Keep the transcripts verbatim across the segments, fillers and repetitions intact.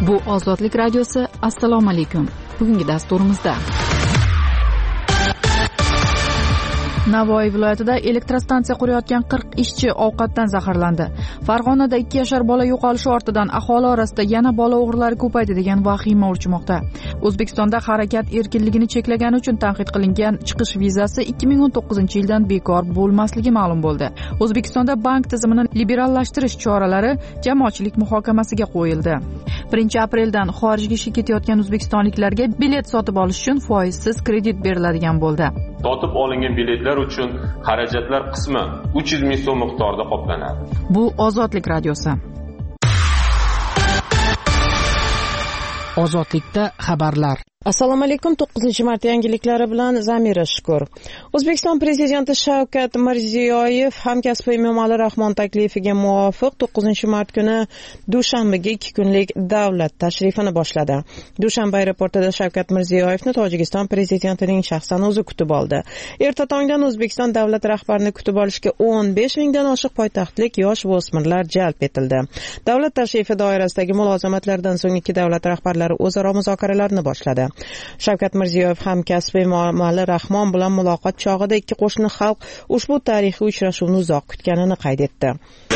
Bu Ozodlik radiosi. Assalomu alaykum. Bugungi dasturimizda Navoiy viloyatida elektrostansiya qurayotgan qirq ishchi ovqatdan zaharlandi. Farg'onada ikki yashar bola yo'qolishi ortidan aholi orasida yana bola o'g'rilari ko'paydi degan vahima urchmoqda. O'zbekistonda harakat erkinligini cheklagani uchun tanqid qilingan chiqish vizasi ikki ming o'n to'qqizinchi yildan bekor bo'lmasligi ma'lum bo'ldi. O'zbekistonda bank tizimini liberallashtirish choralari jamoatchilik muhokamasiga qo'yildi. birinchi apreldan xorijga ishga ketayotgan o'zbekistonliklarga bilet sotib olish uchun foizsiz kredit beriladigan bo'ldi. Sotib olingan biletlar uchun xarajatlar qismi uch yuz ming so'm miqdorida qoplanadi. Bu Ozodlik radiosi. Ozodlikda xabarlar. Assalomu alaykum. to'qqizinchi mart yangiliklari bilan Zamira Shukur. O'zbekiston prezidenti Shavkat Mirziyoyev hamkasbi Emomali Rahmon taklifiga muvofiq to'qqizinchi mart kuni Dushanbega ikki kunlik davlat tashrifini boshladi. Dushanba aeroportida Shavkat Mirziyoyevni Tojikiston prezidentining shaxsan o'zi kutib oldi. Erta tongdan O'zbekiston davlat rahbarini kutib olishga o'n besh mingdan oshiq poytaxtlik yosh va o'smirlar jalb etildi. Davlat tashrifi doirasidagi mulozamatlardan so'ng ikki davlat rahbarlari o'zaro muzokaralarni boshladi. Shavkat Mirziyoyev hamkasbi Emomali Rahmon bilan muloqot chog'ida ikki qo'shni xalq ushbu tarixiy uchrashuvni uzoq kutganini qayd etdi.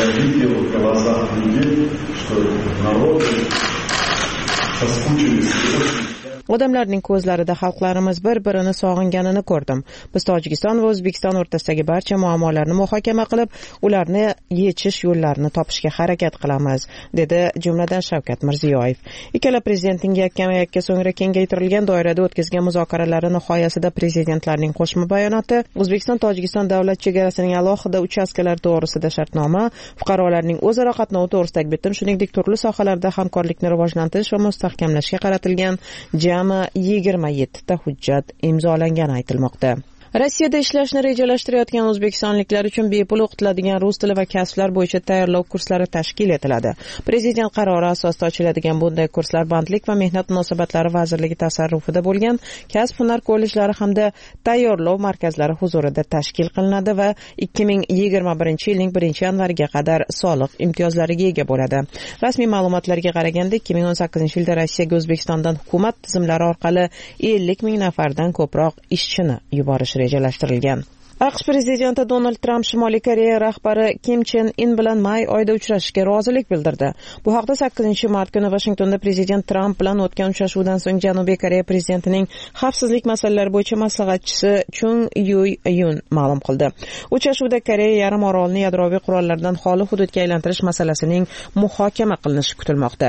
Odamlarning ko'zlarida xalqlarimiz bir-birini sog'inganini ko'rdim. Biz Tojikiston va O'zbekiston o'rtasidagi barcha muammolarni muhokama qilib, ularni yechish yo'llarini topishga harakat qilamiz, dedi jumladan Shavkat Mirziyoyev. Ikkala prezidentning yakkama-yakka so'ngra kengaytirilgan doirada o'tkazgan muzokaralar nihoyasida prezidentlarning qo'shma bayonoti, O'zbekiston Tojikiston davlat chegarasining alohida uchastkalari to'g'risida shartnoma, fuqarolarning o'zaro qatnovi to'g'risidagi bitim, shuningdek turli sohalarda hamkorlikni rivojlantirish va mustahkamlashga qaratilgan jami yigirma yettita hujjat imzolangani aytilmoqda. Rossiyada ishlashni rejalashtirayotgan o'zbekistonliklar uchun bepul o'qitiladigan rus tili va kasblar bo'yicha tayyorlov kurslari tashkil etiladi. Prezident qarori asosida ochiladigan bunday kurslar Bandlik va mehnat munosabatlari vazirligi tasarrufida bo'lgan kasb-hunar kollejlari hamda tayyorlov markazlari huzurida tashkil qilinadi va ikki ming yigirma birinchi yilning birinchi yanvariga qadar soliq imtiyozlariga ega bo'ladi. Rasmiy ma'lumotlarga qaraganda ikki ming o'n sakkizinchi yilda Rossiyaga O'zbekistondan hukumat tizimlari orqali ellik ming nafardan ko'proq ishchini yuborish rejalashtirilgan. AQSh prezidenti Donald Tramp Shimoliy Koreya rahbari Kim Chen In bilan may oyida uchrashishga rozilik bildirdi. Bu haqda sakkizinchi mart kuni Washingtonda prezident Tramp bilan o'tgan uchrashuvdan so'ng Janubiy Koreya prezidentining xavfsizlik masalalari bo'yicha maslahatchisi Chung Yu-yun ma'lum qildi. Uchrashuvda Koreya yarim orolini yadroviy qurollardan xoli hududga aylantirish masalasining muhokama qilinishi kutilmoqda.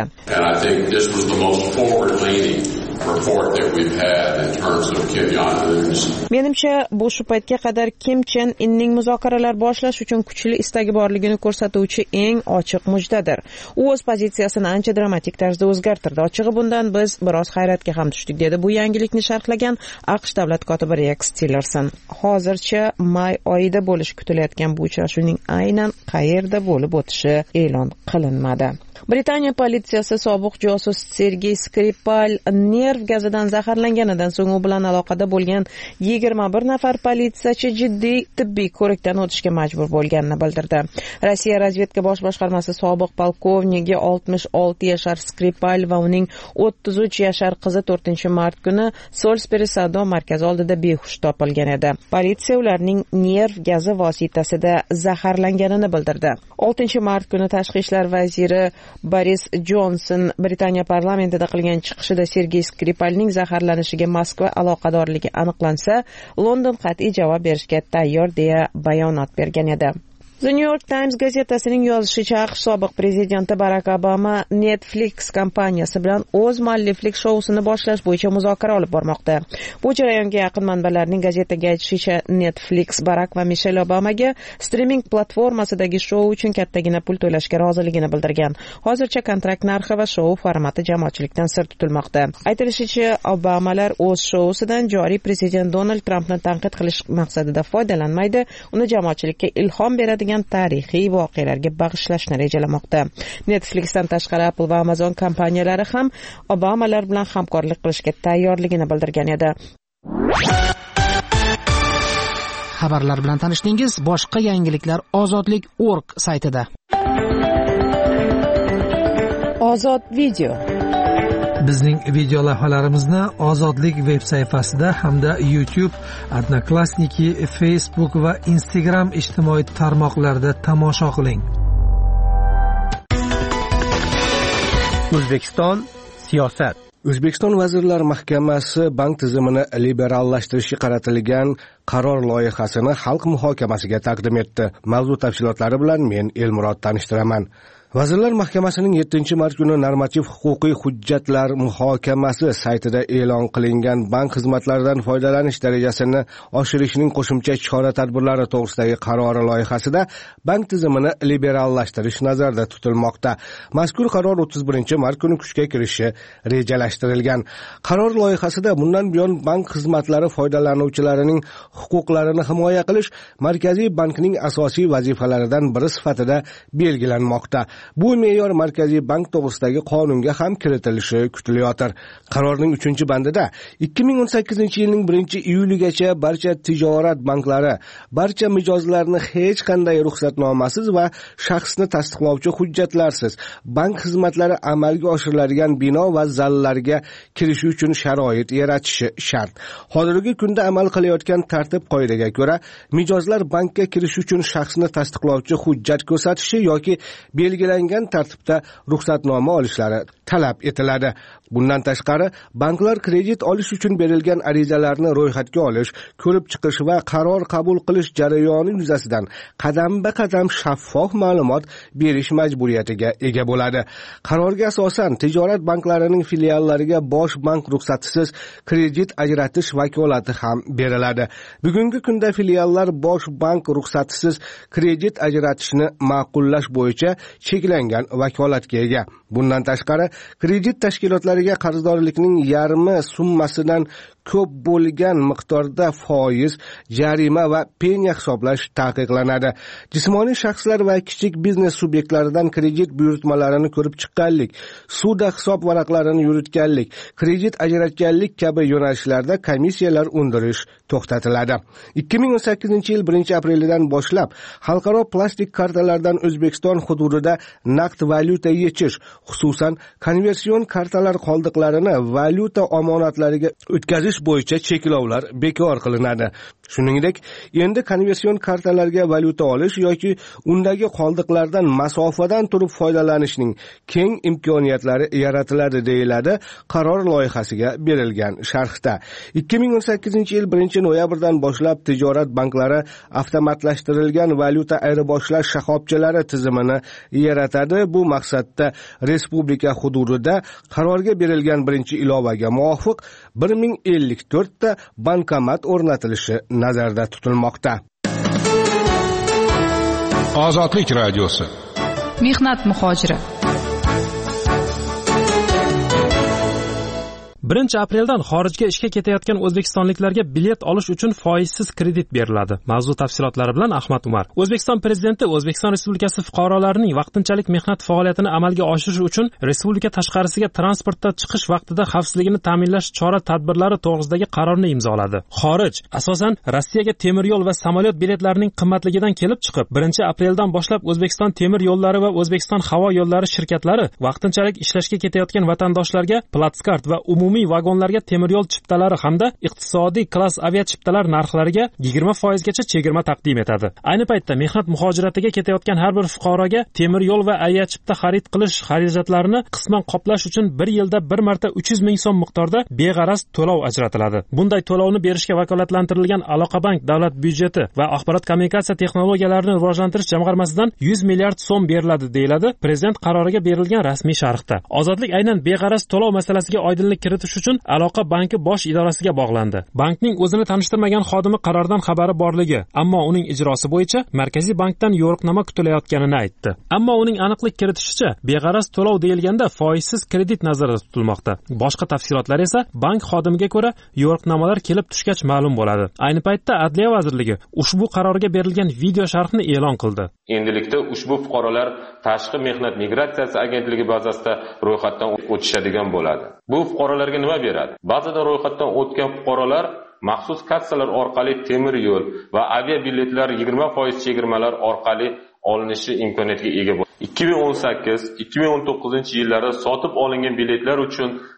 Menimcha, bu shu paytga qadar Kim Chen Inning muzokaralar boshlash uchun kuchli istagi borligini ko'rsatuvchi eng ochiq mujdadir. U o'z pozitsiyasini ancha dramatik tarzda o'zgartirdi. Ochig'i bundan biz biroz hayratga ham tushdik, dedi bu yangilikni sharhlagan AQSh davlat kotibi Rex Tillerson. Hozircha may oyida bo'lishi kutilayotgan bu uchrashuvning aynan qayerda bo'lib o'tishi e'lon qilinmadi. Britaniya politsiyasi sobiq josus Sergey Skripal nerv gazidan zaharlanganidan so'ng u bilan aloqada bo'lgan yigirma bir nafar politsiyachi jiddiy tibbiy ko'rikdan o'tishga majbur bo'lganini bildirdi. Rossiya razvedka bosh boshqarmasi sobiq polkovniki oltmish olti yashar Skripal va uning o'ttiz uch yashar qizi to'rtinchi mart kuni Salisbury savdo markazi oldida behush topilgan edi. Politsiya ularning nerv gazi vositasida zaharlanganini bildirdi. oltinchi mart kuni tashqi ishlar vaziri Boris Johnson Britaniya parlamentida qilgan chiqishida Sergey Skripalning zaharlanishiga Moskva aloqadorligi aniqlansa, London qat'iy javob berishga tayyor deya bayonot bergan edi. The New York Times gazetasining yozishicha, AQSh sobiq prezidenti Barack Obama Netflix kompaniyasi bilan o'z mualliflik shousini boshlash bo'yicha muzokara olib bormoqda. Bu jarayonga yaqin manbalarning gazetaga aytishicha, Netflix Barack va Michelle Obamaga streaming platformasidagi shou uchun kattagina pul to'lashga roziligini bildirgan. Hozircha kontrakt narxi va shou formati jamoatchilikdan sir tutilmoqda. Aytilishicha, Obamalar o'z shousidan joriy prezident Donald Trampni tanqid qilish maqsadida foydalanmaydi, uni jamoatchilikka ilhom beradigan tarixiy voqealarga bag'ishlashni rejalamoqda. Netflixdan tashqari Apple va Amazon kompaniyalari ham Obamalar bilan hamkorlik qilishga tayyorligini bildirgan edi. Xabarlar bilan tanishdingiz. Boshqa yangiliklar ozodlik nokta org saytida. Ozod video. Bizning video lavhalarimizni Ozodlik veb sayfasida hamda YouTube, Odnoklassniki, Facebook va Instagram ijtimoiy tarmoqlarida tomosha qiling. O'zbekiston siyosat. O'zbekiston Vazirlar Mahkamasi bank tizimini liberallashtirishga qaratilgan qaror loyihasini xalq muhokamasiga taqdim etdi. Mavzu tafsilotlari bilan men Elmurod tanishtiraman. Vazirlar Mahkamasining yettinchi mart kuni normativ huquqiy hujjatlar muhokamasi saytida e'lon qilingan bank xizmatlaridan foydalanish darajasini oshirishning qo'shimcha chora-tadbirlari to'g'risidagi qarori loyihasida bank tizimini liberallashtirish nazarda tutilmoqda. Mazkur qaror o'ttiz birinchi mart kuni kuchga kirishi rejalashtirilgan. Qaror loyihasida bundan buyon bank xizmatlari foydalanuvchilarining huquqlarini himoya qilish Markaziy bankning asosiy vazifalaridan biri sifatida belgilanmoqda. Bu me'yor Markaziy bank to'g'risidagi qonunga ham kiritilishi kutilayotir. Qarorning uchinchi bandida ikki ming o'n sakkizinchi yilning birinchi iyuligacha barcha tijorat banklari barcha mijozlarni hech qanday ruxsatnomasiz va shaxsni tasdiqlovchi hujjatlarsiz bank xizmatlari amalga oshiriladigan bino va zallarga kirish uchun sharoit yaratishi shart. Hozirgi kunda amal qilayotgan tartib qoidaga ko'ra, mijozlar bankka kirish uchun shaxsni tasdiqlovchi hujjat ko'rsatishi yoki belgilangan tartibda ruxsatnoma olishlari talab etiladi. Bundan tashqari, banklar kredit olish uchun berilgan arizalarni ro'yxatga olish, ko'rib chiqish va qaror qabul qilish jarayoni yuzasidan qadam-ba-qadam shaffof ma'lumot berish majburiyatiga ega bo'ladi. Qarorga asosan tijorat banklarining filiallariga bosh bank ruxsatisiz kredit ajratish vakolati ham beriladi. Bugungi kunda filiallar bosh bank ruxsatisiz kredit ajratishni ma'qullash bo'yicha cheklangan vakolatga ega. Bundan tashqari, kredit tashkilotlariga qarzdorlikning yarmi summasidan ko'p bo'lgan miqdorda foiz, jarima va penya hisoblash taqiqlanadi. Jismoniy shaxslar va kichik biznes subyektlaridan kredit buyurtmalarini ko'rib chiqqanlik, sudda hisob varaqlarini yuritganlik, kredit ajratganlik kabi yo'nalishlarda komissiyalar undirish to'xtatiladi. ikki ming o'n sakkizinchi yil birinchi aprelidan boshlab xalqaro plastik kartalardan O'zbekiston hududida naqd valyuta yechish, xususan konversion kartalar qoldiqlarini valyuta omonatlariga o'tkazish bo'yicha cheklovlar bekor qilinadi. Shuningdek, endi konversion kartalarga valyuta olish yoki undagi qoldiqlardan masofadan turib foydalanishning keng imkoniyatlari yaratiladi deyiladi qaror loyihasiga berilgan sharhda. ikki ming o'n sakkizinchi yil birinchi noyabrdan boshlab tijorat banklari avtomatlashtirilgan valyuta ayirboshlash shoxobchalari tizimini yaratadi. Bu maqsadda respublika hududida qarorga berilgan birinchi ilovaga muvofiq bir ming ellik to'rt ta bankomat o'rnatilishi nazarda tutilmoqda. Ozodlik radiosi. Mehnat muhojiri. birinchi apreldan xorijga ishga ketayotgan o'zbekistonliklarga bilet olish uchun foizsiz kredit beriladi. Mavzu tafsilotlari bilan Ahmad Umar. O'zbekiston prezidenti O'zbekiston Respublikasi fuqarolarining vaqtinchalik mehnat faoliyatini amalga oshirish uchun respublika tashqarisiga transportda chiqish vaqtida xavfsizligini ta'minlash chora-tadbirlari to'g'risidagi qarorni imzoladi. Xorij, asosan Rossiyaga temir yo'l va samolyot biletlarining qimmatligidan kelib chiqib, birinchi apreldan boshlab O'zbekiston temir yo'llari va O'zbekiston havo yo'llari shirkatlari vaqtinchalik ishlashga ketayotgan vatandoshlarga platskart va umumiy vagonlarga temir yo'l chiptalari hamda iqtisodiy klass aviachiptalar narxlariga yigirma foiz gacha chegirma taqdim etadi. Ayni paytda mehnat muhojiratiga ketayotgan har bir fuqaroga temir yo'l va aviachipta xarid qilish xarajatlarini qisman qoplash uchun bir yilda bir marta uch yuz ming so'm miqdorda beg'araz to'lov ajratiladi. Bunday to'lovni berishga vakolatlantirilgan Aloqabank davlat byudjeti va axborot kommunikatsiya texnologiyalarini rivojlantirish jamg'armasidan yuz milliard so'm beriladi deyiladi prezident qaroriga berilgan rasmiy sharhda. Ozodlik aynan beg'araz to'lov masalasiga oydinlik kiritish uchun Aloqa banki bosh idorasiga bog'landi. Bankning o'zini tanishtirmagan xodimi qarordan xabari borligi, ammo uning ijrosi bo'yicha Markaziy bankdan yo'riqnoma kutilayotganini aytdi. Ammo uning aniqlik kiritishicha, beg'araz to'lov deyilganda foizsiz kredit nazarda tutilmoqda. Boshqa tafsilotlar esa bank xodimiga ko'ra yo'riqnomalar kelib tushgach ma'lum bo'ladi. Ayni paytda Adliya vazirligi ushbu qarorga berilgan video sharhni e'lon qildi. Endilikda ushbu fuqarolar Tashqi mehnat migratsiyasi agentligi bazasida ro'yxatdan o'tishadigan bo'ladi. Bu fuqarolarga nima beradi? Ba'zida ro'yxatdan o'tgan fuqarolar maxsus kassalar orqali temir yo'l va avia biletlar yigirma foiz chegirmalar orqali olinishi imkoniyatiga ega bo'ladi. ikki ming o'n sakkiz ikki ming o'n to'qqizinchi yillarda sotib olingan biletlar uchun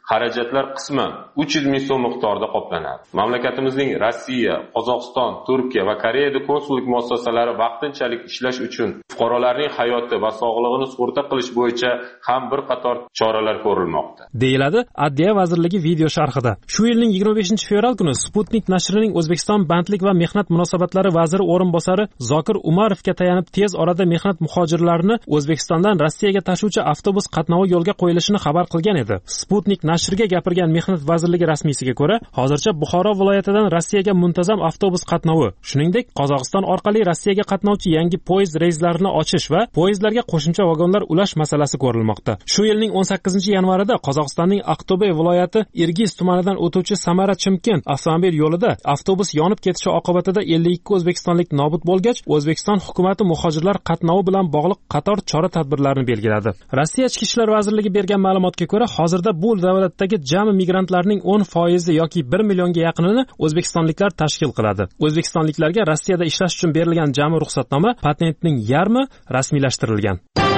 xarajatlar qisman uch yuz ming so'm miqdorida qoplanadi. Mamlakatimizning Rossiya, Qozog'iston, Turkiya va Koreyada konsullik muassasalari vaqtinchalik ishlash uchun fuqarolarning hayoti va sog'lig'ini sug'urta qilish bo'yicha ham bir qator choralar ko'rilmoqda, deyiladi Adliya vazirligi video sharhida. Shu yilning yigirma beshinchi fevral kuni Sputnik nashrining O'zbekiston bandlik va mehnat munosabatlari vaziri o'rinbosari Zokir Umarovga tayanib tez orada mehnat muhojirlarini O'zbekistondan Rossiyaga tashuvchi avtobus qatnovi yo'lga qo'yilishini xabar qilgan edi. Sputnik nashriga gapirgan mehnat vazirligi rasmiysiga ko'ra, hozircha Buxoro viloyatidan Rossiyaga muntazam avtobus qatnovi, shuningdek Qozog'iston orqali Rossiyaga qatnovchi yangi poyezd reyslarini ochish va poyezdlarga qo'shimcha vagonlar ulash masalasi ko'rilmoqda. Shu yilning o'n sakkizinchi yanvarida Qozog'istonning Aqto'be viloyati Irgiz tumanidan o'tuvchi Samara-Chimkent avtomobil yo'lida avtobus yonib ketishi oqibatida ellik ikki o'zbekistonlik nobud bo'lgach, O'zbekiston hukumatı muhojirlar qatnovi bilan bog'liq qator chora-tadbirlarni belgiladi. Rossiya Ichki ishlar vazirligi bergan ma'lumotga ko'ra, hozirda bu davlatdagi jami migrantlarning o'n foizi yoki bir millionga yaqinini o'zbekistonliklar tashkil qiladi. O'zbekistonliklarga Rossiyada ishlash uchun berilgan jami ruxsatnoma patentning yarmi rasmiylashtirilgan.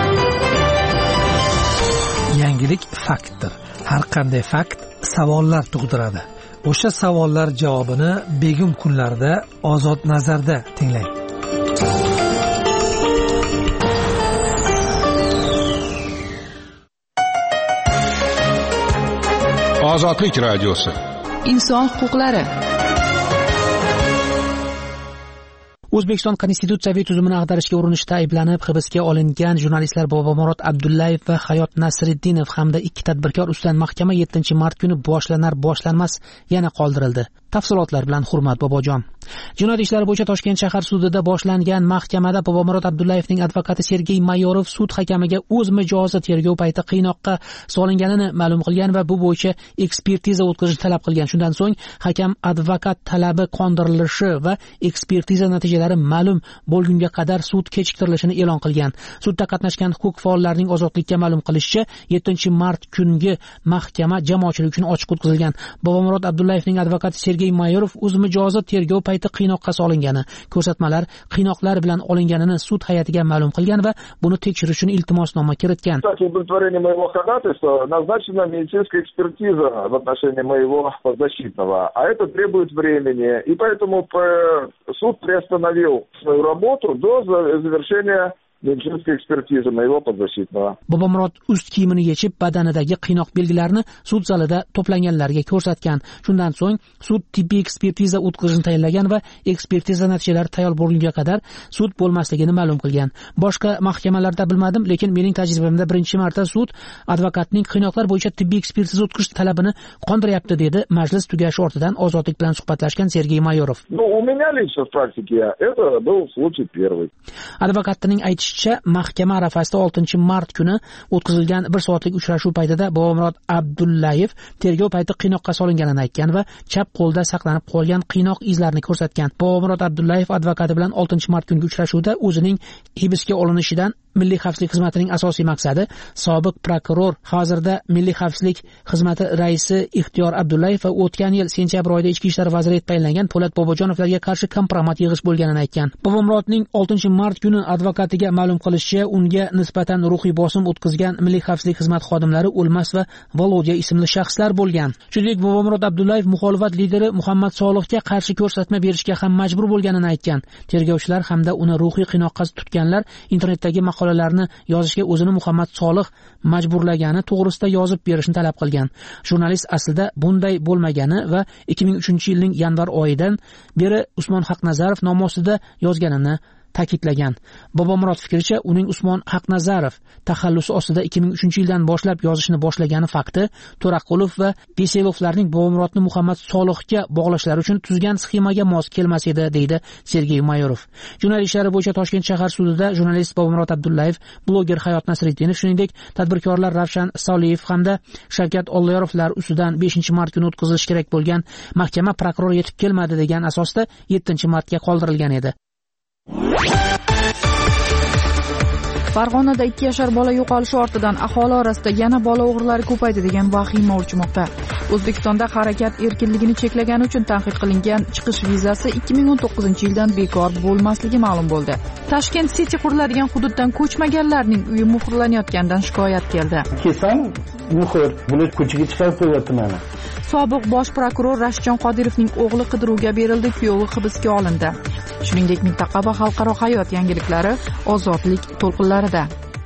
Yangilik faktdir. Har qanday fakt savollar tug'diradi. O'sha savollar javobini begum kunlarda Ozod nazarda tinglang. Ozodlik radiosi. Inson huquqlari. O'zbekiston konstitutsiyaviy tuzumini ag'darishga urinishda ayblanib hibsga olingan jurnalistlar Bobomurod Abdullayev va Hayot Nasriddinov hamda ikki tadbirkor ustidan mahkama yettinchi mart kuni boshlanar boshlanmas yana qoldirildi. Tafsilotlar bilan Hurmat Bobojon. Jinoyat ishlari bo'yicha Toshkent shahar sudida boshlangan mahkamada Bobomurod Abdullayevning advokati Sergey Mayorov sud hakamiga o'z mijozi tergov payti qiynoqqa solinganini ma'lum qilgan va bu bo'yicha ekspertiza o'tkazishni talab qilgan. Shundan so'ng hakam advokat talabi qondirilishi va ekspertiza natijalari ma'lum bo'lgunga qadar sud kechiktirilishini e'lon qilgan. Sudda qatnashgan huquq faollarining ozodlikka ma'lum qilishicha yettinchi mart kungi mahkama jamoatchilik uchun ochiq o'tkazilgan. Bobomurod Abdullayevning advokati Sergey Mayorov o'z mijozi tergov payti qiynoqqa solingani, ko'rsatmalar qiynoqlar bilan olinganini sud hay'atiga ma'lum qilgan va buni tekshirish uchun iltimosnoma kiritgan. Удовлетворение моего ходатайства назначена медицинская экспертиза в отношении моего подзащитного, а это требует времени, и поэтому суд приостановил свою работу до завершения медицинской экспертизы моего подзащитного. Bobomurod ust kiyimini yechib badanidagi qiynoq belgilarini sud zalida to'planganlarga ko'rsatgan. Shundan so'ng sud tibbiy ekspertiza o'tkazishni tayinlagan va ekspertiza natijalari tayyor bo'lgunga qadar sud bo'lmasligini ma'lum qilgan. Boshqa mahkamalarda bilmadim, lekin mening tajribamda birinchi marta sud advokatning qiynoqlar bo'yicha tibbiy ekspertiza o'tkazish talabini qondiryapti, dedi majlis tugashi ortidan Ozodlik bilan suhbatlashgan Sergey Mayorov. Ну, у меня лично в практике это был случай первый. Advokatning aytishicha, mahkama arafasida oltinchi mart kuni o'tkazilgan bir soatlik uchrashuv paytida Bobomurod Abdullayev tergov payti qiynoqqa solinganini aytgan va chap qo'lda saqlanib qolgan qiynoq izlarini ko'rsatgan. Bobomurod Abdullayev advokati bilan oltinchi mart kungi uchrashuvda o'zining hibsga olinishidan Milliy xavfsizlik xizmatining asosiy maqsadi sobiq prokuror, hozirda Milliy xavfsizlik xizmati raisi Ixtiyor Abdullayev va o'tgan yil sentyabr oyida ichki ishlar vaziri etib tayinlangan Po'lat Bobojonovlarga qarshi kompromat yig'ish bo'lganini aytgan. Bobomurodning oltinchi mart kuni advokatiga ma'lum qilishicha, unga nisbatan ruhiy bosim o'tkazgan Milliy xavfsizlik xizmati xodimlari O'lmas va Volodya ismli shaxslar bo'lgan. Shuningdek, Bobomurod Abdullayev muxolifat lideri Muhammad Solihga qarshi ko'rsatma berishga ham majbur bo'lganini aytgan. Tergovchilar hamda uni ruhiy qiynoqqa tutganlar internetdagi maqolalarni yozishga o'zini Muhammad Solih majburlagani to'g'risida yozib berishni talab qilgan. Jurnalist aslida bunday bo'lmagani va ikki ming uchinchi yilning yanvar oyidan beri Usmon Haqnazarov nomi ostida yozganini ta'kidlagan. Bobomurod fikricha, uning Usmon Haqnazarov taxallusi ostida ikki ming uchinchi yildan boshlab yozishni boshlagani fakti To'raqulov va Beselovlarning Bobomurodni Muhammad Solihga bog'lashlari uchun tuzgan sxemaga mos kelmas edi, deydi Sergey Mayorov. Jinoyat ishlari bo'yicha Toshkent shahar sudida jurnalist Bobomurod Abdullayev, bloger Hayot Nasriddinov, shuningdek tadbirkorlar Ravshan Soliyev hamda Shavkat Olloyorovlar ustidan beshinchi mart kuni o'tkazilishi kerak bo'lgan mahkama prokuror yetib kelmadi degan asosda yettinchi martga qoldirilgan edi. Farg'onada ikki yashar bola yo'qolishi ortidan aholi orasida yana bola o'g'rilari ko'paydi degan vahima urchmoqda. O'zbekistonda harakat erkinligini cheklagani uchun tanqid qilingan chiqish vizasi ikki ming o'n to'qqizinchi yildan bekor bo'lmasligi ma'lum bo'ldi. Tashkent City quriladigan hududdan ko'chmaganlarning uyi muhrlanayotganidan shikoyat keldi. Kelsam, muhir buni ko'chaga chiqarib qo'yyapti mana. Sobiq bosh prokuror Rashidjon Qodirovning o'g'li qidiruvga berildi, kuyovi hibsga olindi. Shuningdek, mintaqa va xalqaro hayot yangiliklari Ozodlik to'lqinlarida.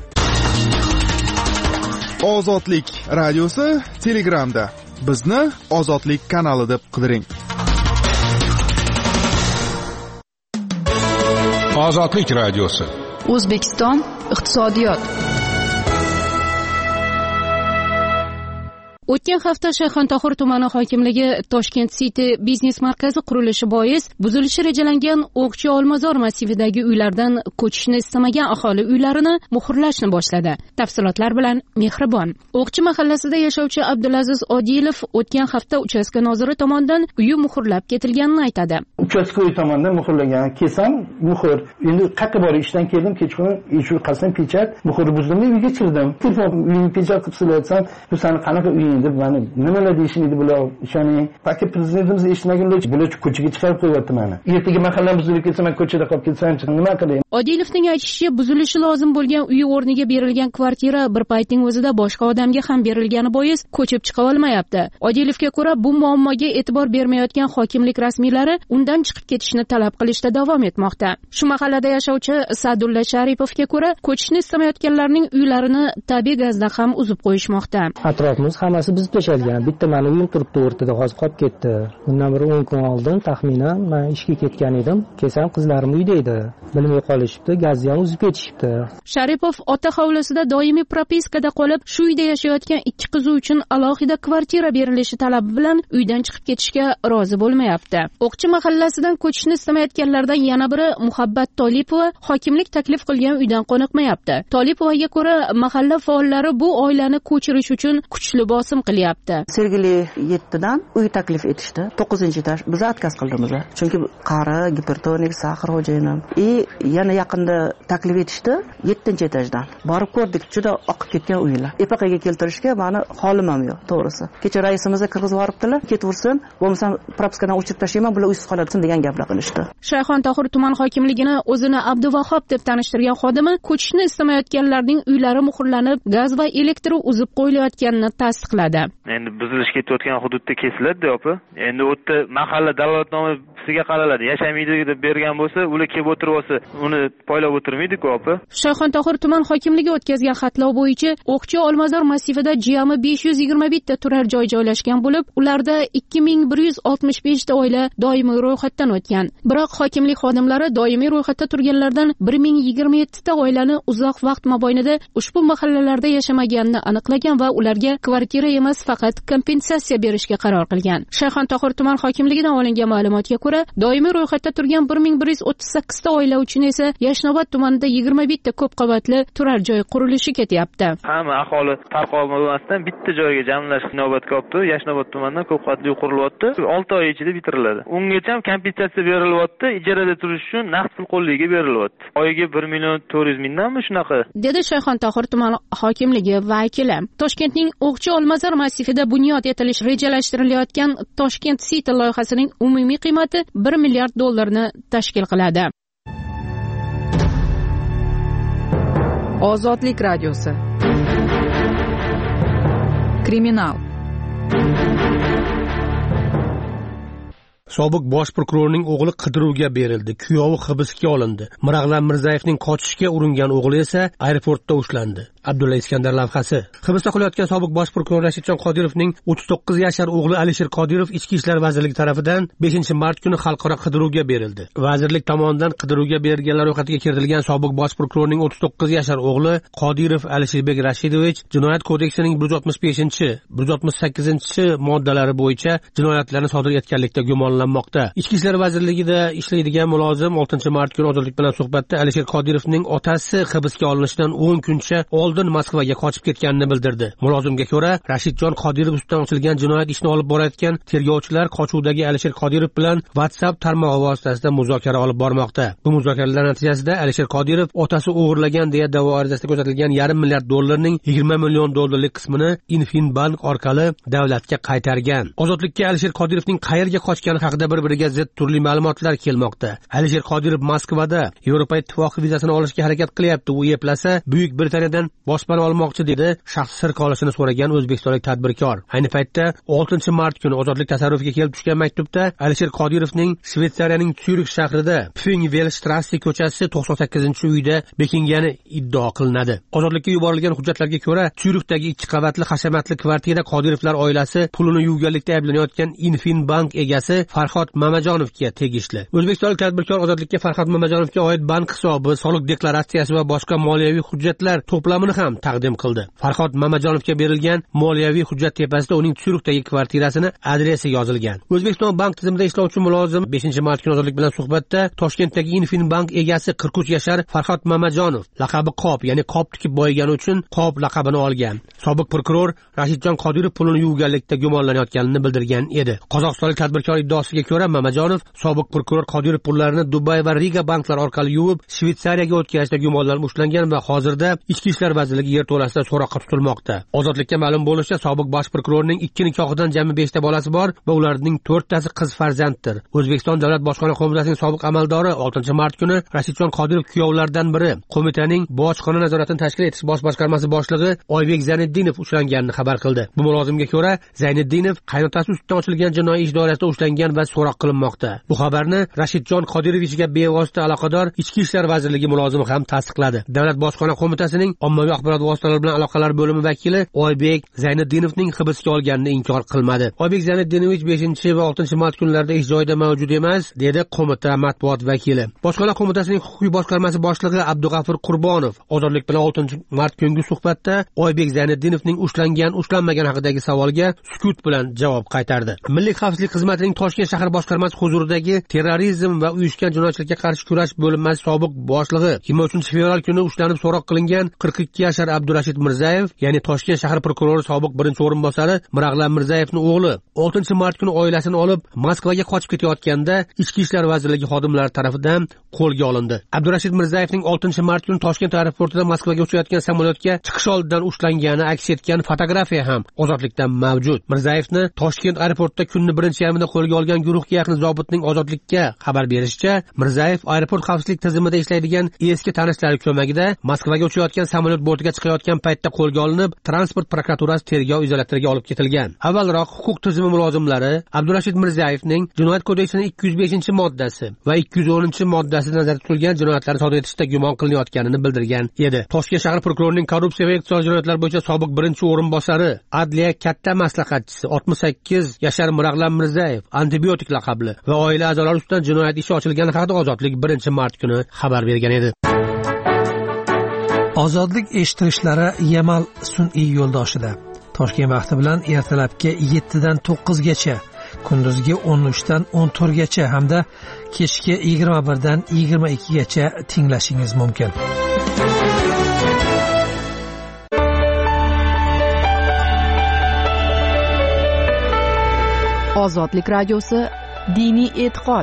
Ozodlik radiosi Telegramda. Bizni Ozodlik kanali deb qidiring. Ozodlik radiosi. O'zbekiston iqtisodiyot. O'tgan hafta Shayxontohur tumani hokimligi Toshkent City biznes markazi qurilishi bois buzilishi rejalangan O'qchi Olmazor massividagi uylardan ko'chishni istamagan aholi uylarini muhrlashni boshladi. Tafsilotlar bilan Mehribon. O'qchi mahallasida yashovchi Abdulaziz Odilov o'tgan hafta uchastka noziri tomonidan uyi muhrlab ketilganini aytadi. Uchastka uyi tomonidan muhrlagan, kesam muhr. Endi qayerga borib ishdan keldim, kechqurun eshik qasam pechat, muhr buzdimda uyga kirdim. Telefon uyni pechat qilib so'rayapsan, bu sani qanaqa uying deb mani nimalar deyishmaydi bular, ishoning. Faqat prezidentimiz eshitmaganlar, bular ko'chaga chiqarib qo'yapti meni. Ertaga mahalla buzilib ketsa, men ko'chada qolib ketsam, nima qilay? Odilovning aytishicha, buzilishi lozim bo'lgan uyi o'rniga berilgan kvartira bir paytning o'zida boshqa odamga ham berilgani bois ko'chib chiqa olmayapti. Odilovga ko'ra, bu muammoga e'tibor bermayotgan hokimlik rasmiylari undan chiqib ketishni talab qilishda davom etmoqda. Shu mahallada yashovchi Sa'dulla Sharipovga ko'ra, ko'chishni istamayotganlarning uylarini tabiiy gazda ham uzib qo'yishmoqda. Atrofimiz hammasi biz tashalgan. Bitta meni uyim turibdi o'rtada, hozir qolib ketdi. Bundan bir o'n kun oldin taxminan men ishga ketgan edim. Kelsam qizlarim uyda edi. Bilmay qolishibdi, gazni ham uzib ketishibdi. Sharipov ota hovlisida doimiy propiskada qolib, shu uyda yashayotgan ikki qizi uchun alohida kvartira berilishi talabi bilan uydan chiqib ketishga rozi bo'lmayapti. O'qchi mahallasidan ko'chishni istamayotganlardan yana biri Muhabbat Tolipova hokimlik taklif qilgan uydan qoniqmayapti. Tolipovaga ko'ra, mahalla faollari bu oilani ko'chirish uchun kuchli bosim qilyapti. Sergeli yettidan uy taklif etishdi. to'qqizinchi etaj. Biz отказ qildimiz. Chunki qari, gipertonik, sahar xo'jayinim. И yana yaqinda taklif etishdi yettinchi etajdan. Borib ko'rdik, juda oqib ketgan uylar. Epaqaga keltirishga meni holim ham yo'q, to'g'risi. Kecha raisimizga kirgizib yuboribdilar, ketversin, bo'lmasam propiskadan o'chirib tashlayman, bular uysiz qoladi degan gaplar qilishdi. Shayxontohur tuman hokimligini o'zini Abduvahhab deb tanishtirgan xodimi ko'chishni istamayotganlarning uylari muhrlanib, gaz va elektr uzib qo'yilayotganini tasdiqladi. Endi buzilish ketayotgan hududda kesiladi, opa. Endi u yerda mahalla dalolatnomasiga qaraladi. Yashamaydi deb bergan bo'lsa, ular kelib o'tirib olsa, uni poylab o'tirmaydi-ku, opa. Shayxontohur tuman hokimligi o'tkazgan xatlov bo'yicha O'qchi Olmazor massivida jami besh yuz yigirma bitta turar joy joylashgan bo'lib, ularda ikki ming bir yuz oltmish besh ta oila doimiy ro'yxatdan o'tgan. Biroq hokimlik xodimlari doimiy ro'yxatda turganlardan bir ming yigirma yetti ta oilani uzoq vaqt mobaynida ushbu mahallalarda yashamaganini aniqlagan va ularga kvartira emas, faqat kompensatsiya berishga qaror qilgan. Shayxontohur tuman hokimligidan olingan ma'lumotga ko'ra, doimiy ro'yxatda turgan bir ming bir yuz o'ttiz sakkiz ta oila uchun esa Yashnobod tumanida yigirma bitta ko'p qavatli turar joy qurilishi ketyapti. Hamma aholi tarqalmasdan bitta joyga jamlash inobatga olibdi. Yashnobod tumanidan ko'p qavatli qurilyapti. olti oy ichida bitiriladi. Ungacha ham kompensatsiya berilyapti, ijarada turish uchun naqd pul qo'lligiga berilyapti. Oyiga bir million to'rt yuz mingdanmi shunaqa? Dedi Shayxontohur tuman hokimligi vakili. Toshkentning O'qchi Olmazor massivida bunyod etilish rejalashtirilayotgan Toshkent City loyihasining umumiy qiymati bir milliard dollarni tashkil qiladi. Ozodlik radiosi. Kriminal. Sobiq bosh prokurorning o'g'li qidiruvga berildi, kuyovi hibsga olindi. Mirag'lam Mirzayevning qochishga uringan o'g'li esa aeroportda ushlandi. Abdulla Iskandar lavhasi. Hibsda qolayotgan sobiq bosh prokuror Rashidjon Qodirovning o'ttiz to'qqiz yashar o'g'li Alisher Qodirov Ichki ishlar vazirligi tomonidan beshinchi mart kuni xalqaro qidiruvga berildi. Vazirlik tomonidan qidiruvga berilganlar ro'yxatiga kiritilgan sobiq bosh prokurorning o'ttiz to'qqiz yashar o'g'li Qodirov Alisherbek Rashidovich Jinoyat kodeksining bir yuz oltmish beshinchi, bir yuz oltmish sakkizinchi moddalari bo'yicha jinoyatlarni sodir etganlikda gumonlanmoqda. Ichki ishlar vazirligida ishlaydigan mulozim oltinchi mart kuni Ozodlik bilan suhbatda Alisher Qodirovning otasi hibsga olinishidan o'n kuncha oldin Moskvaga qochib ketganini bildirdi. Mulozimga ko'ra, Rashidjon Qodirov ustidan ochilgan jinoyat ishini olib borayotgan tergovchilar qochuvdagi Alisher Qodirov bilan WhatsApp tarmog'i vositasida muzokara olib bormoqda. Bu muzokaralar natijasida Alisher Qodirov otasi o'g'irlagan deya da'vo arizasida ko'rsatilgan yarim milliard dollarning yigirma million dollarlik qismini Infinbank orqali davlatga qaytargan. Ozodlikka Alisher Qodirovning qayerga qochgani haqida bir-biriga zid turli ma'lumotlar kelmoqda. Alisher Qodirov Moskvada Yevropa Ittifoqi vizasini olishga harakat qilyapti. U eplasa Buyuk Britaniyadan boshpana olmoqchi dedi shaxsi sir qolishini so'ragan o'zbekistonlik tadbirkor. Ayni paytda oltinchi mart kuni ozodlik tasarrufiga kelib tushgan maktubda Alisher Qodirovning Shveysariyaning Syurix shahrida Pfingvelstrasse ko'chasi to'qson sakkizinchi uyda bekingani iddao qilinadi. Ozodlikka yuborilgan hujjatlarga ko'ra, Syurixdagi ikki qavatli hashamatli kvartira Qodirovlar oilasi pulini yuvganlikda ayblanayotgan Infinbank egasi Farhod Mamajonovga tegishli. O'zbekistonlik tadbirkor ozodlikka Farhod Mamajonovga oid bank hisobi, soliq deklaratsiyasi va boshqa moliyaviy hujjatlar to'plamini ham taqdim qildi. Farhod Mamajonovga berilgan moliyaviy hujjat tepasida uning Syurixdagi kvartirasini adresi yozilgan. O'zbekiston bank tizimida ishlovchi mulozim beshinchi mart kuni ozodlik bilan suhbatda Toshkentdagi Infinbank egasi qirq uch yashar Farhod Mamajonov laqabi Qop, ya'ni qop tikib boyigani uchun Qop laqabini olgan. Sobiq prokuror Rashidjon Qodirov pulini yuvganlikda gumonlanayotganini bildirgan edi. Qozog'istonlik tadbirkor iddaosiga ko'ra, Mamajonov sobiq prokuror Qodirov pullarini Dubay va Riga banklar orqali yuvib, Shveysariyaga o'tkazishda gumonlanib ushlangan va hozirda Ichki ishlar vazirligi yerto'lasida so'roqqa tutilmoqda. Ozodlikka ma'lum bo'lishicha, sobiq bosh prokurorning ikki nikohidan jami beshta bolasi bor va ularning to'rttasi qiz farzanddir. O'zbekiston Davlat bojxona qo'mitasining sobiq amaldori oltinchi mart kuni Rashidjon Qodirov kuyovlaridan biri qo'mitaning bojxona nazoratini tashkil etish bosh boshqarmasi boshlig'i Oybek Zayniddinov ushlanganini xabar qildi. Bu mulozimga ko'ra, Zayniddinov qaynotasi ustidan ochilgan jinoiy ish doirasida ushlangan va so'roq qilinmoqda. Bu xabarni Rashidjon Qodirovichga bevosita aloqador Ichki ishlar vazirligi mulozimi ham tasdiqladi. Davlat bojxona qo'mitasining ommaviy axborot vositalari bilan aloqalar bo'limi vakili Oybek Zayniddinovning hibsga olganini inkor qilmadi. Oybek Zayniddinovich beshinchi va oltinchi mart kunlarida ish joyida mavjud emas, dedi qo'mita matbuot vakili. Bojxona qo'mitasining huquqiy boshqarmasi boshlig'i Abdug'afur Qurbonov ozodlik bilan oltinchi mart kungi suhbatda Oybek Zayniddinovning ushlangan, ushlanmagan haqidagi savolga sukut bilan javob qaytardi. Milliy xavfsizlik xizmatining Toshkent shahar boshqarmasi huzuridagi terrorizm va uyushgan jinoyatchilikka qarshi kurash bo'linmasi sobiq boshlig'i yigirma uchinchi fevral kuni ushlanib so'roq qilingan qirq ikki yashar Abdurashid Mirzayev, ya'ni Toshkent shahar prokurori sobiq birinchi o'rinbosari Mirag'lam Mirzayevning o'g'li oltinchi mart kuni oilasini olib Moskvaga qochib ketayotganda Ichki ishlar vazirligi xodimlari tomonidan qo'lga olindi. Abdurashid Mirzayevning oltinchi mart kuni Toshkent aeroportida Moskvaga uchayotgan samolyotga chiqish oldidan ushlangani aks etgan fotografiya ham ozodlikda mavjud. Mirzayevni Toshkent aeroportida kunning birinchi yarmida qo'lga olgan guruhga yaqin zobitning ozodlikka xabar berishicha, Mirzayev aeroport xavfsizlik tizimida ishlaydigan eski tanishlari ko'magida Moskvaga uchayotgan samolyot bortiga chiqayotgan paytda qo'lga olinib, transport prokuraturasi tergov izolyatoriga olib ketilgan. Avvalroq huquq tizimi mulozimlari Abdurashid Mirzayevning Jinoyat kodeksining ikki yuz beshinchi moddasi va ikki yuz o'ninchi moddasida nazarda tutilgan jinoyatlarni sodir etishda gumon qilinayotganini bildirgan edi. Toshkent shahar prokurorining korrupsiya va iqtisodiy jinoyatlar bo'yicha sobiq birinchi o'rinbosari, adliya katta maslahatchisi oltmish sakkiz yashar Mirag'lam Mirzayev antibiotik laqabli va oila a'zolari ustidan jinoyat ishi ochilgani haqida ozodlik birinchi mart kuni xabar bergan edi. Ozodlik eshittirishlari Yamal sun'iy yo'ldoshida Toshkent vaqti bilan ertalabki yettidan to'qqizgacha, kunduzgi o'n uchdan o'n to'rtgacha hamda kechki yigirma birdan yigirma ikkigacha tinglashingiz mumkin. Ozodlik radiosi diniy e'tiqod.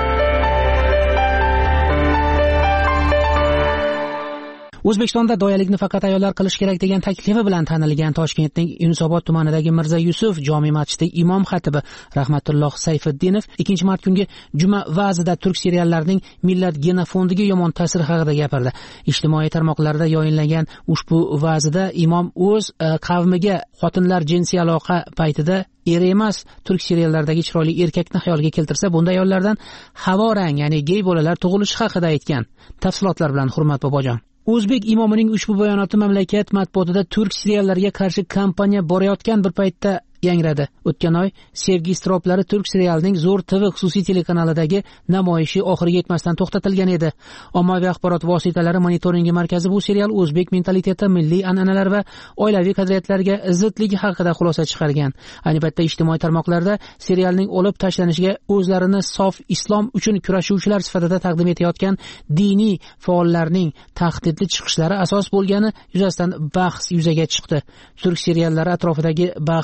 O'zbekistonda doyalikni faqat ayollar qilish kerak degan taklifi bilan tanilgan Toshkentning Yunusobod tumanidagi Mirza Yusuf jome masjidi imom xatibi Rahmatulloh Sayfiddinov ikkinchi mart kungi juma va'zida turk seriallarining millat genofondiga yomon ta'sir haqida gapirdi. Ijtimoiy tarmoqlarda yoyinlangan ushbu va'zida imom o'z qavmiga xotinlar jinsiy aloqa paytida eri emas turk seriallaridagi chiroyli erkakni xayolga keltirsa, bunda ayollardan havorang, ya'ni gey bolalar tug'ilishi haqida aytgan. Tafsilotlar bilan Hurmat bobojon. O'zbek imomining ushbu bayonoti mamlakat matbuotida turk seriallariga qarshi kampaniya borayotgan bir paytda yangradi. O'tgan oy Sevgi istroplari turk serialining Zo'r T V xususiy telekanalidagi namoyishi oxiriga yetmasdan to'xtatilgan edi. Ommaviy axborot vositalari monitoringi markazi bu serial o'zbek mentaliteti, milliy an'analar va oilaviy qadriyatlarga zidligi haqida xulosa chiqargan. Ayni paytda ijtimoiy tarmoqlarda serialning olib tashlanishiga o'zlarini sof islom uchun kurashuvchilar sifatida taqdim etayotgan diniy faollarning tahdidli chiqishlari asos bo'lgani yuzasidan bahs yuzaga chiqdi. Turk seriallari atrofidagi bahsga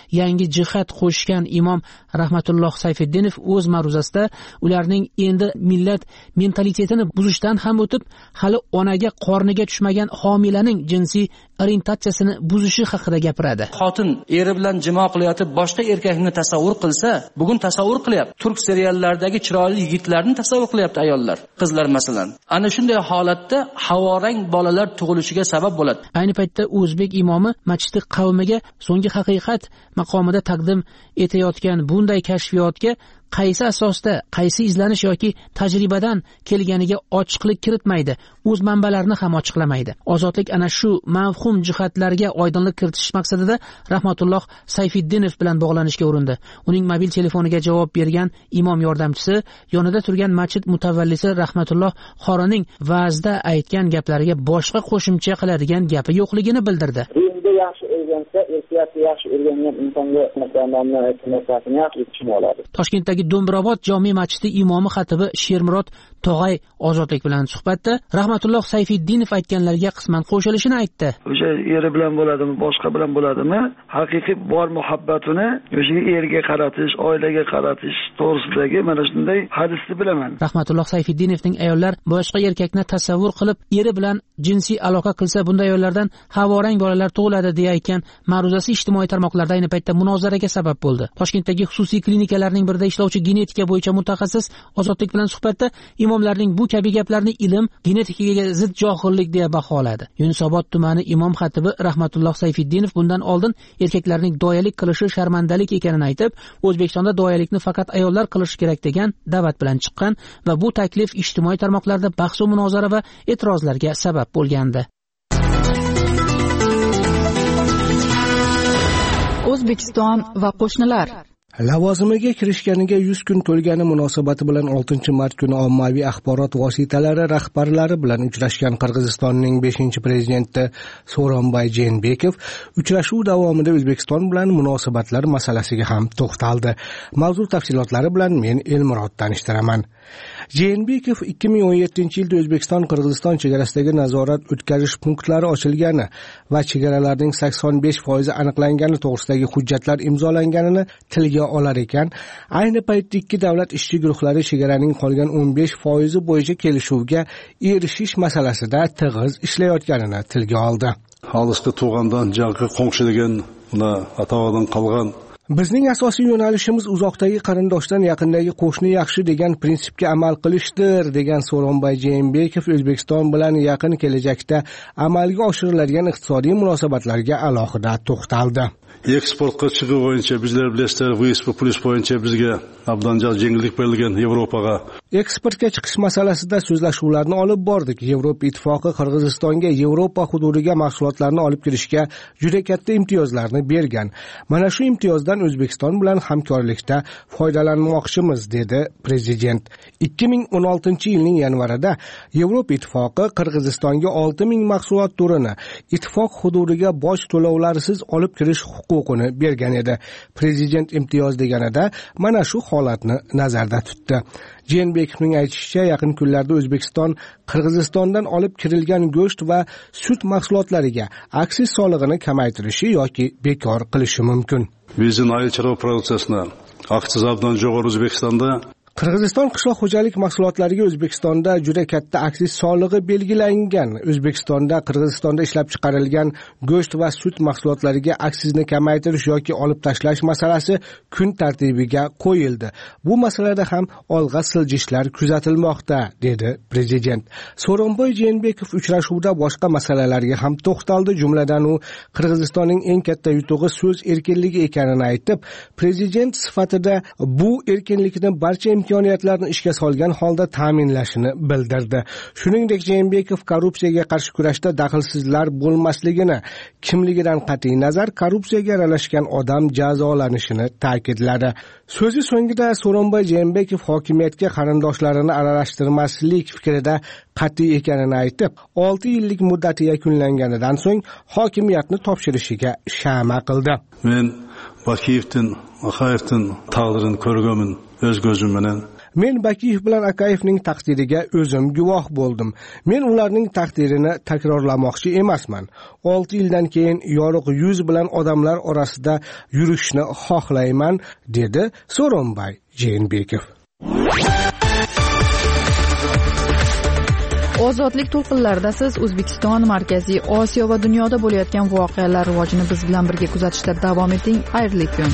yangi jihat qo'shgan imom Rahmatulloh Sayfiddinov o'z ma'ruzasida ularning endi millat mentalitetini buzishdan ham o'tib, hali onaga qorniga tushmagan homilaning jinsiy orientatsiyasini buzishi haqida gapiradi. Xotin eri bilan jimo qilayotib boshqa erkakni tasavvur qilsa, bugun tasavvur qilyapti. Turk seriallaridagi chiroyli yigitlarni tasavvur qilyapti ayollar, qizlar masalan. Ana shunday holatda havorang bolalar tug'ilishiga sabab bo'ladi. Ayni paytda o'zbek imomi masjid qavmiga so'nggi haqiqat maqomida taqdim etayotgan bunday kashfiyotga qaysi asosda, qaysi izlanish yoki tajribadan kelganiga ochiqlik kiritmaydi, o'z manbalarini ham ochiqlamaydi. Ozodlik ana shu mavhum jihatlarga oydinlik kiritish maqsadida Rahmatulloh Sayfiddinov bilan bog'lanishga urindi. Uning mobil telefoniga javob bergan imom yordamchisi yonida turgan masjid mutavvallisi Rahmatulloh Xorining va'zda aytgan gaplariga boshqa qo'shimcha qiladigan gapi yo'qligini bildirdi. Yaxshi o'rgansa, ehtiyotni yaxshi o'rgangan insonga masalanni aytmasini yaxshi tushuna oladi. Toshkentdagi Do'mbirobod jome masjidi imomi xatibi Shermurod Tog'ay Ozodlik bilan suhbatda Rahmatulloh Sayfiddinov aytganlarga qisman qo'shilishini aytdi. O'sha eri bilan bo'ladimi, boshqa bilan bo'ladimi, haqiqiy bor muhabbatini o'sha erga qaratish, oilaga qaratish to'g'risidagi mana shunday hadisni bilaman. Rahmatulloh Sayfiddinovning ayollar boshqa erkakni tasavvur qilib, eri bilan jinsiy aloqa qilsa, bunday ayollardan havorang bolalar tug'iladi deya aytgan ma'ruzasi ijtimoiy tarmoqlarda ayni paytda munozaraga sabab bo'ldi. Toshkentdagi xususiy klinikalarning birida ishlovchi genetika bo'yicha mutaxassis Ozodlik bilan suhbatda imomlarning bu kabi gaplarni ilm, genetikaga zid johillik deya baholadi. Yunusobod tumani imom xatibi Rahmatulloh Sayfiddinov bundan oldin erkaklarning doyalik qilishi sharmandalik ekanini aytib, O'zbekistonda doyalikni faqat ayollar qilishi kerak degan da'vat bilan chiqqan va bu taklif ijtimoiy tarmoqlarda bahs va munozara va e'tirozlarga sabab bo'lgandi. O'zbekiston va qo'shnilar lavozimiga kirishganiga yuz kun to'lgani munosabati bilan oltinchi mart kuni ommaviy axborot vositalari rahbarlari bilan uchrashgan Qirg'izistonning beshinchi prezidenti Sooronbay Jeenbekov uchrashuv davomida O'zbekiston bilan munosabatlar masalasiga ham to'xtaldi. Mavzu tafsilotlari bilan men Elmurod tanishtiraman. Jeenbekov ikki ming o'n yettinchi yilda O'zbekiston Qirg'iziston chegarasidagi nazorat o'tkazish punktlari ochilgani va chegaralarning sakson besh foizi aniqlangani to'g'risidagi hujjatlar imzolanganini tilga olar ekan, ayni paytda ikki davlat ishchi guruhlari chegaraning qolgan o'n besh foizi bo'yicha kelishuvga erishish masalasida tig'iz ishlayotganini tilga oldi. Olisda tug'andan janqi qo'ngshi degan buna atog'idan qolgan Bizning asosiy yo'nalishimiz uzoqdagi qarindoshdan yaqindagi qo'shni yaxshi degan prinsipga amal qilishdir, degan Sooronbay Jeenbekov O'zbekiston bilan yaqin kelajakda amalga oshiriladigan iqtisodiy munosabatlarga alohida to'xtaldi. Eksportga chiqib bo'yicha bizlar bilasizlar, V S P plus bo'yicha bizga abdanjal yengillik berilgan Yevropaga. Eksportga chiqish masalasida so'zlashuvlarni olib bordik. Yevropa ittifoqi Qirg'izistonga Yevropa hududiga mahsulotlarni olib kirishga juda katta imtiyozlarni bergan. Mana shu imtiyozdan O'zbekiston bilan hamkorlikda foydalanmoqchimiz, dedi prezident. ikki ming o'n oltinchi yilning yanvarida Yevropa ittifoqi Qirg'izistonga olti ming mahsulot turini ittifoq hududiga boj to'lovlarisiz olib kirish huquqini bergan edi. Prezident imtiyoz deganida mana shu holatni nazarda tutdi. Jeenbekovning aytishicha, yaqin kunlarda O'zbekiston Qirg'izistondan olib kirilgan go'sht va sut mahsulotlariga aksiz solig'ini kamaytirishi yoki bekor qilishi mumkin. Bizning aycharo protsessni aksizlardan jo'g'ri O'zbekistonda Qirg'iziston qishloq xo'jalik mahsulotlariga O'zbekistonda juda katta aksiz solig'i belgilangan. O'zbekistonda Qirg'izistonda ishlab chiqarilgan go'sht va sut mahsulotlariga aksizni kamaytirish yoki olib tashlash masalasi kun tartibiga qo'yildi. Bu masalada ham olg'a siljishlar kuzatilmoqda, dedi prezident. Sooronbay Jeenbekov uchrashuvda boshqa masalalarga ham to'xtaldi. Jumladan u Qirg'izistonning eng katta yutug'i so'z erkinligi ekanini aytib, prezident sifatida bu erkinlikni barcha imkoniyatlarni ishga solgan holda ta'minlashini bildirdi. Shuningdek, Jeenbekov korrupsiyaga qarshi kurashda daxlsizlar bo'lmasligini, kimligidan qat'iy nazar korrupsiyaga aralashgan odam jazolanishini ta'kidladi. So'zi so'ngida Sooronbay Jeenbekov hokimiyatga qarindoshlarini aralashtirmaslik fikrida qat'iy ekanini aytib, olti yillik muddati yakunlanganidan so'ng hokimiyatni topshirishiga shama qildi. Men Bakiyevdan, Axayevdan taqdirini ko'rganman. Öz gözüm bilen. Men Bakiyev bilan Akayevning taqdiriga o'zim guvoh bo'ldim. Men ularning taqdirini takrorlamoqchi emasman. olti yildan keyin yorug' yuz bilan odamlar orasida yurishni xohlayman, dedi So'ronbay Jeenbekov. Ozodlik to'lqinlarida siz O'zbekiston, Markaziy Osiyo va dunyoda bo'layotgan voqealar rivojini biz bilan birga kuzatishda davom eting. Xayrli kun.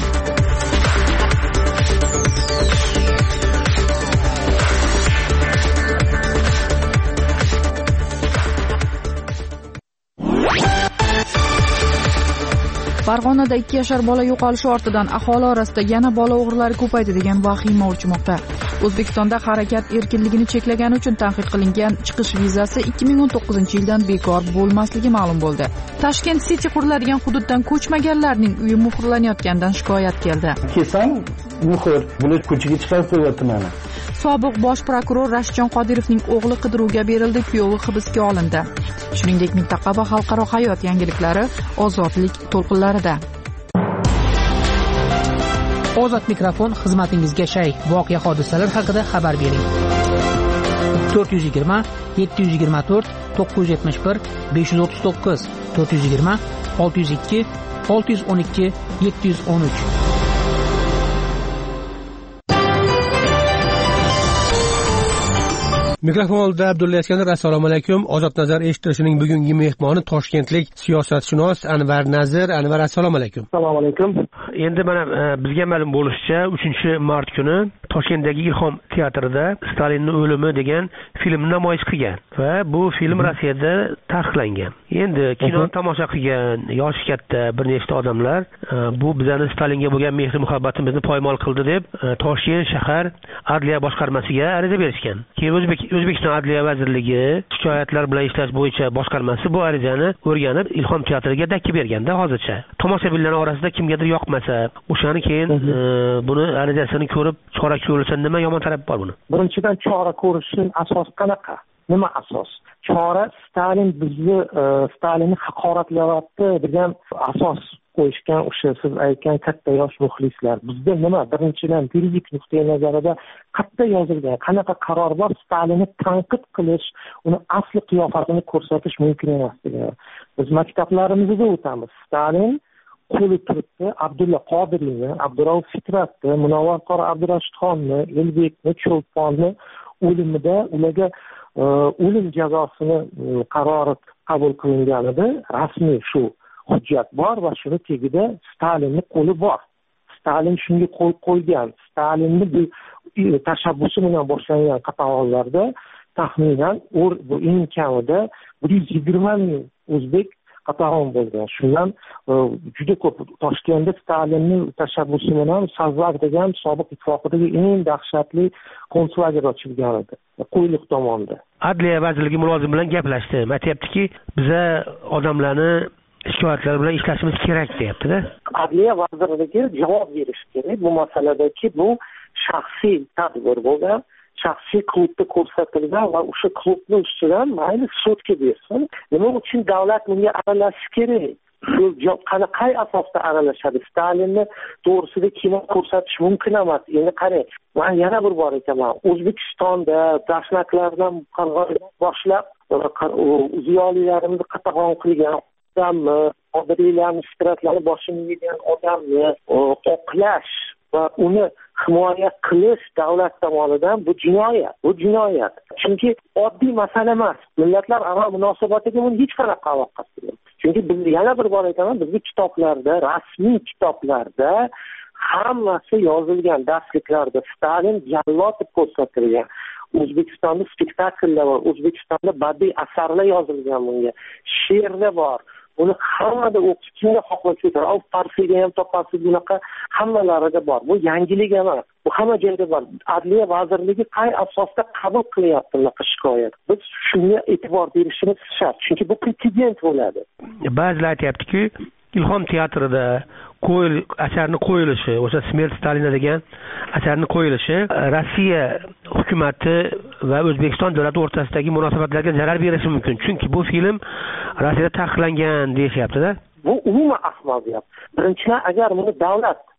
Farg'onada ikki yashar bola yo'qolishi ortidan aholi orasida yana bola o'g'rilari ko'paydi degan vahima urchmoqda. O'zbekistonda harakat erkinligini cheklagani uchun tanqid qilingan chiqish vizasi ikki ming o'n to'qqizinchi yildan bekor bo'lmasligi ma'lum bo'ldi. Tashkent City quriladigan hududdan ko'chmaganlarning uyi muhrlanayotganidan shikoyat keldi. Kelsam, muhr, buni ko'chaga chiqarib qo'yapti mana. Sobiq bosh prokuror Rashidjon Qodirovning o'g'li qidiruvga berildi, kuyovi hibsga olindi. Shuningdek, mintaqa va xalqaro hayot yangiliklari Ozodlik to'lqinlarida. Ozod mikrofon xizmatingizga shay. Voqea hodisalar haqida xabar bering. to'rt yuz yigirma yetti yuz yigirma to'rt to'qqiz yuz yetmish bir besh yuz o'ttiz to'qqiz to'rt yuz yigirma olti yuz ikki olti yuz o'n ikki yetti yuz o'n uch. Mikrofon oldida Abdulla Iskandar. Assalomu alaykum. Ozod nazar eshittirishining bugungi mehmoni toshkentlik siyosatshunos Anvar Nazir. Anvar, assalomu alaykum. Assalomu alaykum. Endi mana bizga ma'lum bo'lishicha uchinchi mart kuni Toshkentdagi Ilhom teatrida Stalinning o'limi degan filmni namoyish qilgan va bu film Rossiyada taqiqlangan. Endi kino tomosha qilgan yoshi katta bir nechta odamlar bu bizani Stalinga bo'lgan mehr muhabbatimizni poymol qildi deb Toshkent shahar adliya boshqarmasiga ariza berishgan. Keyin o'zbek O'zbekiston Adliya vazirligi shikoyatlar bilan ishlash bo'yicha boshqarmasi bu arizani o'rganib Ilhom teatriga dakki berganda hozircha. Tomoshabinlar orasida kimgadir yoqmasa, o'shani keyin e, buni arizasini ko'rib chora ko'rilsa nima yomon taraf bor buni? Birinchidan chora ko'rishning asosi qanaqa? Nima asos? Chora Stalin bizni e, Stalinni haqoratlayapti degan asos qo'yishgan o'sha siz aytgan katta yosh muxlislar. Bizda nima? Birinchidan yuridik nuqtai nazarida qayerda yozilgan, qanaqa qaror bor Stalinni tanqid qilish, uni asli qiyofasini ko'rsatish mumkin emasligi. Biz maktablarimizda o'tamiz. Stalin qo'li turibdi Abdulla Qodiriyni, Abdurauf Fitratni, Munavvar qori Abdurashidxonni, Elbekni, Cho'lponni o'limida ularga o'lim jazosini qarori qabul qilinganida rasmiy shu hujjat bor va shuni tagida Stalinning qo'li bor. Stalin shunga qo'l qo'ygan. Stalinning bu tashabbusi bilan boshlangan qatag'onlarda taxminan bu eng kamida bir yuz yigirma ming o'zbek qatag'on bo'lgan. Shundan juda ko'p Toshkentda Stalinning tashabbusi bilan Sazlar degan sobiq ittifoqdagi eng dahshatli konslager ochilgan edi. Qo'yliq tomonda. Adliya vazirligi mulozim bilan gaplashdi. Aytayaptiki, biza odamlarni shikoyatlar bilan ishlashimiz kerak deyapti-da. Adliya vazirligi javob berishi kerak bu masaladagi. Bu shaxsiy tadbir bo'lgan, shaxsiy klubda ko'rsatilgan va o'sha klubning ustidan mayli sudga bersin. Nima uchun davlat bunga aralashishi kerak? Qay asosda aralashadi? Stalinni to'g'risida kino ko'rsatish mumkin emas. Endi qarang, men yana bir bor aytaman. O'zbekistonda dashnaklardan boshlab ziyolilarimizni qatag'on qilgan odamni, qodiriylarni, fikratlarni boshini yegan odamni oqlash va uni himoya qilish davlat tomonidan bu jinoyat. Bu jinoyat. Chunki oddiy masala emas. Millatlararo munosabatiga buni hech qanaqa aloqasi yo'q. Chunki biz yana bir bor aytaman, bizning kitoblarda, rasmiy kitoblarda hammasi yozilgan, darsliklarda Stalin jallod deb ko'rsatilgan. O'zbekistonda spektakllar bor, O'zbekistonda badiiy asarlar yozilgan bunga, she'rlar bor. Buni hammada o'qish kimga xohlasa o'tadi. Al Farsiga ham topasiz, bunaqa hammalarida bor. Bu yangilik emas. Bu hamma joyda bor. Adliya vazirligi qay asosda qabul qilyapti bunaqa shikoyat? Biz shunga e'tibor berishimiz shart. Chunki bu pretsedent bo'ladi. Ba'zilar aytayapti-ku, Ilhom teatrida qo'yil asarni qo'yilishi, o'sha Smert Stalina degan asarni qo'yilishi Rossiya hukumati va O'zbekiston davlati o'rtasidagi munosabatlarga zarar berishi mumkin. Chunki bu film Rossiyada taqiqlangan deyishyapti-da. Bu umuman ahmoqiyat. Birinchidan, agar buni davlat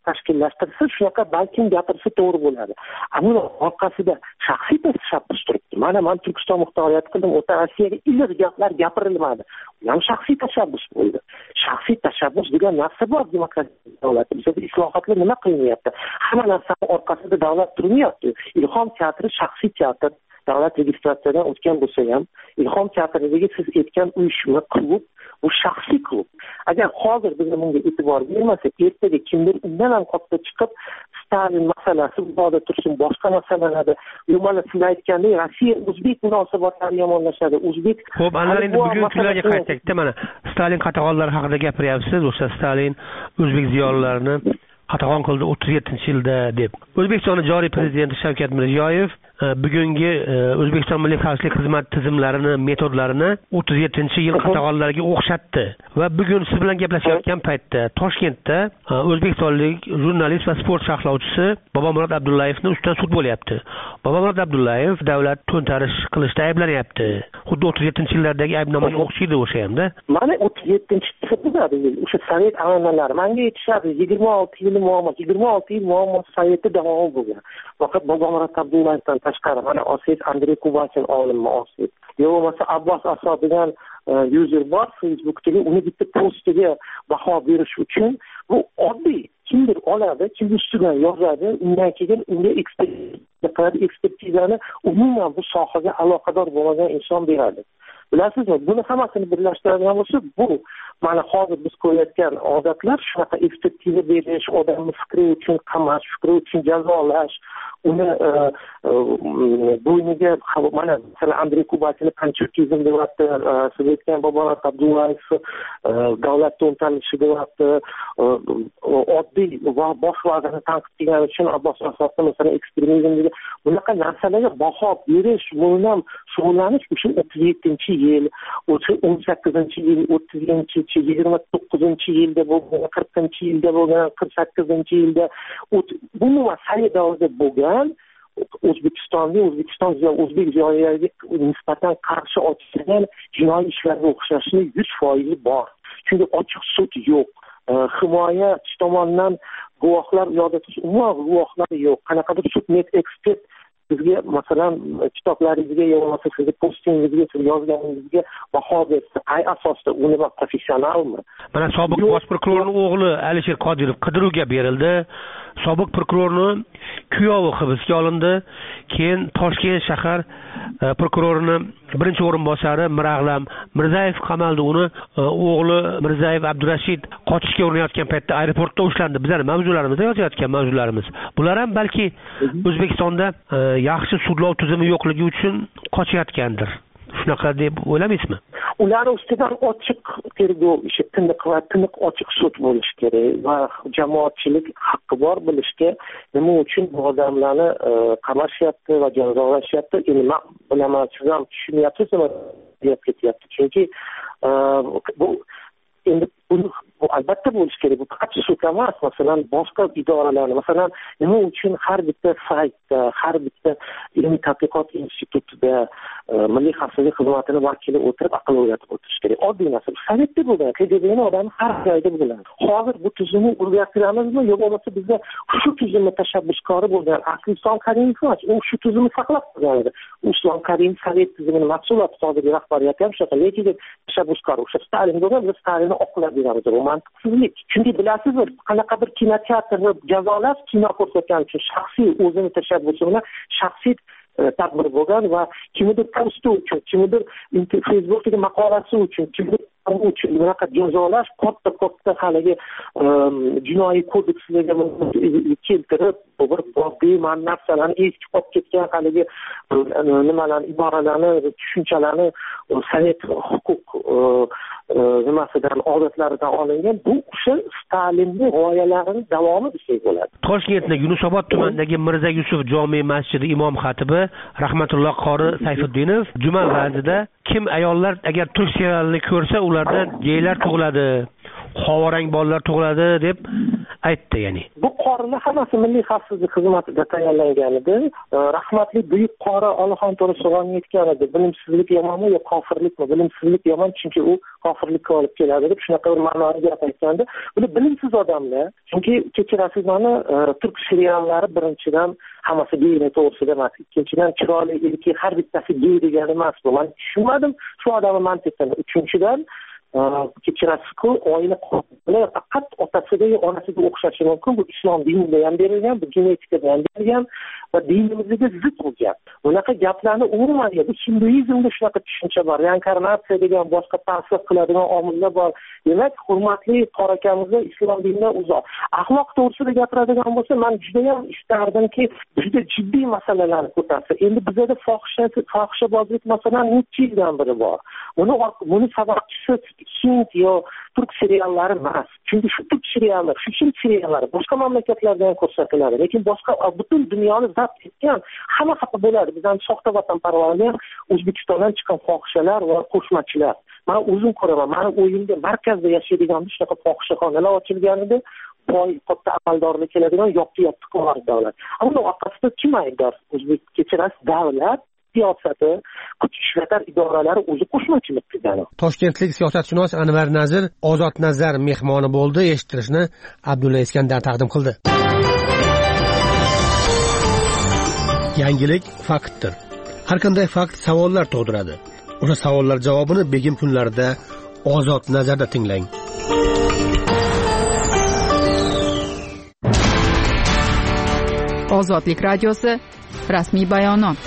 tashkillashtirsa shunaqa balkim gapirsa to'g'ri bo'ladi. Ammo orqasida shaxsiy tashabbus turibdi. Mana men Turkiston muxtoriyat qildim, o'ta Rossiyaga iliq gaplar gapirilmadi. Bu ham shaxsiy tashabbus bo'ldi. Shaxsiy tashabbus degan narsa bor demokratik davlatimizda. Islohotlar nima qilyapti? Hamma narsani orqasida davlat turmayapti. Ilhom teatri shaxsiy teatr. Davlat registratsiyadan o'tgan bo'lsa ham, Ilhom teatridagi siz aytgan uyushma, klub, bu shaxsiy klub. Agar hozir biz bunga e'tibor bermasak, ertaga kimdir undan ham katta chiqib, Stalin masalasi, bu yerda tursin, boshqa masalalarda, yo mana siz aytgandek, Rossiya o'zbek munosabatlari yomonlashadi. O'zbek Xo'p, anlar endi bugungi kunlarga qaytdik-da, mana Stalin qatag'onlari haqida gapiryapsiz. O'sha Stalin o'zbek ziyolilarini qatag'on qildi o'ttiz yettinchi yilda deb. O'zbekistonning joriy prezidenti Shavkat Mirziyoyev bugungi O'zbekiston Milliy xavfsizlik xizmati tizimlarini, metodlarini o'ttiz yettinchi yil qatag'onlariga o'xshatdi va bugun siz bilan gaplashayotgan paytda Toshkentda o'zbekistonlik jurnalist va sport sharhlovchisi Bobomurod Abdullayevning ustidan sud bo'lyapti. Bobomurod Abdullayev davlat to'ntarish qilishda ayblanayapti. Xuddi o'ttiz yettinchi yillardagi aybnomaga o'xshaydi o'sha hamda. Mana o'ttiz yettinchi yilda o'sha sovet an'analari menga aytishadi, yigirma olti yil muammo, yigirma olti yil muammo sovetda davom bo'lgan. Faqat Bobomurod Abdullayevdan tashqari mana Osip Andrey Kubachin olimmi Osip. Yo bo'lmasa Abbos Asad degan user bor Facebook'dagi, uni bitta postiga baho berish uchun bu oddiy kimdir oladi, kim ustidan yozadi, undan keyin unga ekspertizani umuman bu sohaga aloqador bo'lmagan inson beradi. Bilasizmi, buni hammasini birlashtiradigan bo'lsa, bu mana hozir biz ko'rayotgan odatlar shunaqa ekspertiza berish, odamni fikri uchun qamash, fikri uchun jazolash, uni bo'yniga mana masalan Andrey Kubachinni panchurkizm deyapti, siz aytgan Bobomurod Abdullayev davlat to'ntarishi deyapti, oddiy va bosh vazirni tanqid qilgani uchun Abbos Asadni masalan ekstremizm degan bunaqa narsalarga baho berish, buni ham shug'ullanish o'sha o'ttiz yettinchi yil, o'sha o'n sakkizinchi yil, o'ttizinchi, yigirma to'qqizinchi yilda bo'lgan, qirqinchi yilda bo'lgan, qirq sakkizinchi yilda bu masala davrida bo'lgan O'zbekistonning O'zbekiston o'zbek ziyolilariga nisbatan qarshi ochilgan jinoiy ishlarga o'xshashni yuz foiz bor. Chunki ochiq sud yo'q. Himoya tomonidan guvohlar yo'da umuman guvohlar yo'q. Qanaqadir sudmet ekspert sizga masalan kitoblaringizga yoki sizga postingizga siz yozganingizga baho bersa, qay asosda uni professionalmi? Mana sobiq bosh prokurorning o'g'li Alisher Qodirov qidiruvga berildi. Sobiq prokurorning kuyovi hibsga olindi. Keyin Toshkent shahar prokurorining birinchi o'rinbosari Mirag'lam Mirzayev qamaldi. Uni o'g'li Mirzayev Abdurashid qochishga urinayotgan paytda aeroportda ushlandi. Bizlar mavzularimizda yozayotgan mavzularimiz. Bular ham balki O'zbekistonda yaxshi sudlov tizimi yo'qligi uchun qochayotgandir. Shunaqa deb o'ylamaysizmi? Ular ustidan ochiq tergov ishi, tiniq va tiniq ochiq sud bo'lishi kerak va jamoatchilik haqqi bor bilishga, nima uchun bu odamlarni qamashyapti va jazolashyapti. Endi men bilaman, siz ham tushunyapsiz nima deb ketyapti. Chunki bu endi buni bu albatta bo'lishi kerak. Bu faqat sud emas, masalan boshqa idoralar, masalan nima uchun har bitta saytda, har bitta ilmiy tadqiqot institutida milliy xavfsizlik xizmatining vakili o'tirib aql o'rgatib o'tirish kerak. Oddiy narsa. Sovetda bo'lgan, K G B'ni odam har joyda bo'lgan. Hozir bu tizimni o'rgatiramizmi yo bo'lmasa bizda shu tizimni tashabbuskori bo'lgan asli Islom Karimov emas, u shu tizimni saqlab qolgan edi. Islom Karimov sovet tizimini mahsuloti, hozirgi rahbariyat ham shunaqa, lekin tashabbuskor o'sha Stalin bo'lgan, biz Stalinni oqlab beramiz. Bu mantiqsizlik. Chunki bilasizmi, qanaqadir kinoteatrni jazolash, kino ko'rsatgan uchun shaxsiy o'zini tashabbusi bilan shaxsiy tadbir bo'lgan va kimnidir posti uchun, kimnidir Facebookdagi maqolasi uchun, kimnidir uchun bunaqa jazolash katta katta haligi jinoiy kodekslarga keltirib, bir bema'ni narsalarni eski qolib ketgan haligi nimalarni, iboralarni, tushunchalarni sovet huquq nimasidan, odatlaridan olingan, bu o'sha Stalinning g'oyalarining davomi desak bo'ladi. Toshkentning Yunusobod tumanidagi Mirza Yusuf jome masjidi imom xatibi rahmatulloh qori Sayfiddinov juma va'zida kim ayollar agar turk serialini ko'rsa ularda geylar tug'iladi, havorang bolalar tug'iladi deb aytdi. Ya'ni bu qorilar hammasi milliy xavfsizlik xizmatida tayyorlangan edi. Rahmatli buyuk qori Alixon To'rasog'on aytgan edi, bilimsizlik yomonmi yo kofirlikmi? Bilimsizlik yomon, chunki u kofirlikka olib keladi deb shunaqa bir ma'noli gap aytgandi. Bular bilimsiz odamlar, chunki kechirasiz mana turk seriallari birinchidan hammasi geyni to'g'risida emas, ikkinchidan chiroyli ilki har bittasi gey degani emas bu. Men tushunmadim shu odamni mantiqini. Uchinchidan kechirasiz-ku, oila qonunlari faqat otasiga yo onasiga o'xshashi mumkin. Bu islom dinida ham berilgan, bu genetikada ham berilgan va dinimizga zid bu gap. Bunaqa gaplarni umuman bu hinduizmda shunaqa tushuncha bor. Reinkarnatsiya degan boshqa ta'sir qiladigan omillar bor. Demak, hurmatli qorakamizda islom dinidan uzoq. Axloq to'g'risida gapiradigan bo'lsa, men juda ham istardimki, juda jiddiy masalalarni ko'tarsa. Endi bizda fohisha, fohishabozlik masalan necha yildan beri bor. Buni buni sababchisi Hind yo turk seriallari emas. Chunki shu turk seriallar, shu Hind seriallari boshqa mamlakatlarda ham ko'rsatiladi, lekin boshqa butun dunyoni zabt etgan hamma xafa bo'ladi. Bizdan soxta vatanparvarlar, O'zbekistondan chiqqan fohishalar va qo'shmachilar. Men o'zim ko'raman, meni o'yimda markazda yashaydigan shunaqa fohishaxonalar ochilgan edi. Boy katta amaldorlik keladigan yoqti-yoqti qilgan davlat. Ammo orqasida kim aybdor? O'zbek kechirasiz davlat siyosati, kuch ishlatar idoralari o'zi qo'shmachilik qilgan. Toshkentlik siyosatshunos Anvar Nazir Ozod Nazar mehmoni bo'ldi. Eshittirishni Abdulla Iskandar taqdim qildi. Yangilik faktdir. Har qanday fakt savollar tug'diradi. O'sha savollar javobini begim kunlarida Ozod Nazarda tinglang. Ozodlik radiosi rasmiy bayonot.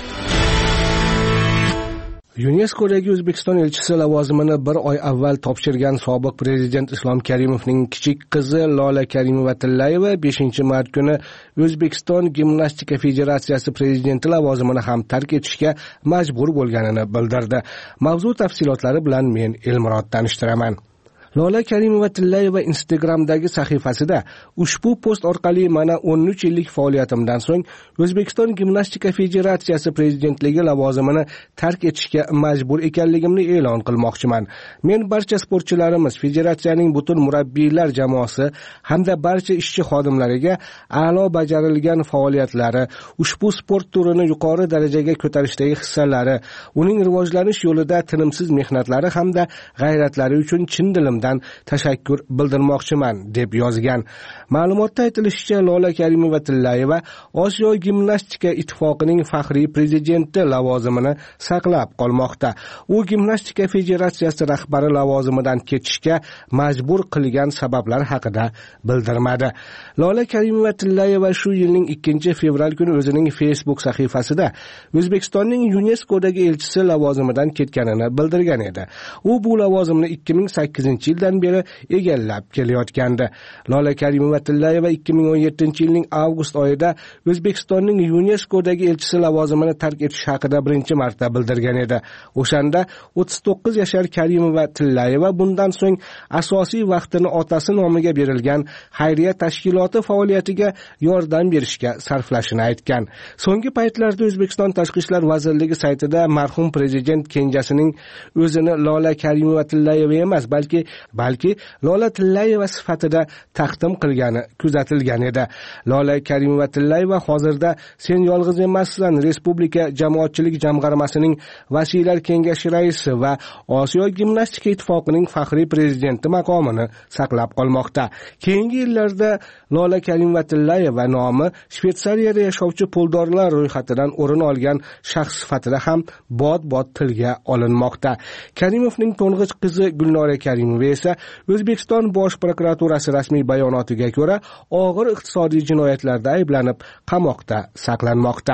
yuneskodagi O'zbekiston elchisi lavozimini bir oy avval topshirgan sobiq prezident Islom Karimovning kichik qizi Lola Karimova-Tillayeva beshinchi mart kuni O'zbekiston gimnastika federatsiyasi prezidenti lavozimini ham tark etishga majbur bo'lganini bildirdi. Mavzu tafsilotlari bilan men Elmurod tanishtiraman. Lola Karimova-Tillayeva Instagramdagi sahifasida ushbu post orqali mana o'n uch yillik faoliyatimdan so'ng O'zbekiston gimnastika federatsiyasi prezidentligi lavozimini tark etishga majbur ekanligimni e'lon qilmoqchiman. Men barcha sportchilarimiz, federatsiyaning butun murabbiylar jamoasi hamda barcha ishchi xodimlariga a'lo bajarilgan faoliyatlari, ushbu sport turini yuqori darajaga ko'tarishdagi hissalari, uning rivojlanish yo'lida tinimsiz mehnatlari hamda g'ayratlari uchun chin dilim tashakkur bildirmoqchiman deb yozgan. Ma'lumotda aytilishicha, Lola Karimova-Tillayeva Osiyo gimnastika ittifoqining faxriy prezidenti lavozimini saqlab qolmoqda. U gimnastika federatsiyasi rahbari lavozimidan ketishga majbur qilgan sabablar haqida bildirmadi. Lola Karimova-Tillayeva shu yilning ikkinchi fevral kuni o'zining Facebook sahifasida O'zbekistonning yuneskodagi elchisi lavozimidan ketganini bildirgan edi. U bu lavozimni ikki ming sakkizinchi yildan beri egallab kelayotgandi. Lola Karimova-Tillayeva ikki ming o'n yettinchi yilning avgust oyida O'zbekistonning yuneskodagi elchisi lavozimini tark etish haqida birinchi marta bildirgan edi. O'shanda o'ttiz to'qqiz yashar Karimova-Tillayeva bundan so'ng asosiy vaqtini otasi nomiga berilgan xayriya tashkiloti faoliyatiga yordam berishga sarflashini aytgan. So'nggi paytlarda O'zbekiston Tashqi ishlar vazirligi saytida marhum prezident kenjasining o'zini Lola Karimova-Tillayeva emas, balki balki Lola Tillayeva sifatida taqdim qilgani kuzatilgan edi. Lola Karimova-Tillayeva hozirda Sen yolg'iz emassan Respublika jamoatchilik jamg'armasining Vasiylar kengashi raisi va Osiyo gimnastika ittifoqining faxriy prezidenti maqomini saqlab qolmoqda. Keyingi yillarda Lola Karimova-Tillayeva nomi Shveysariyada yashovchi puldorlar ro'yxatidan o'rin olgan shaxs sifatida ham bod-bod tilga olinmoqda. Karimovning to'ng'ich qizi Gulnora Karimova esa O'zbekiston Bosh prokuraturasi rasmiy bayonotiga ko'ra og'ir iqtisodiy jinoyatlarda ayblanib qamoqda saqlanmoqda.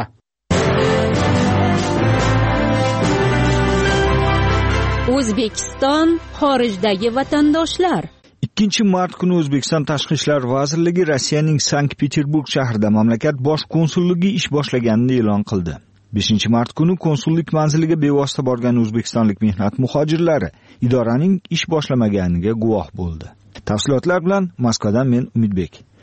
O'zbekiston xorijdagi vatandoshlar. ikkinchi mart kuni O'zbekiston Tashqi ishlar vazirligi Rossiyaning Sankt-Peterburg shahrida mamlakat bosh konsulligi ish boshlaganini e'lon qildi. beshinchi mart kuni konsullik manziliga bevosita borgan o'zbekistonlik mehnat muhojirlari idoraning ish boshlamaganiga guvoh bo'ldi. Tafsilotlar bilan Moskvadan men Umidbek.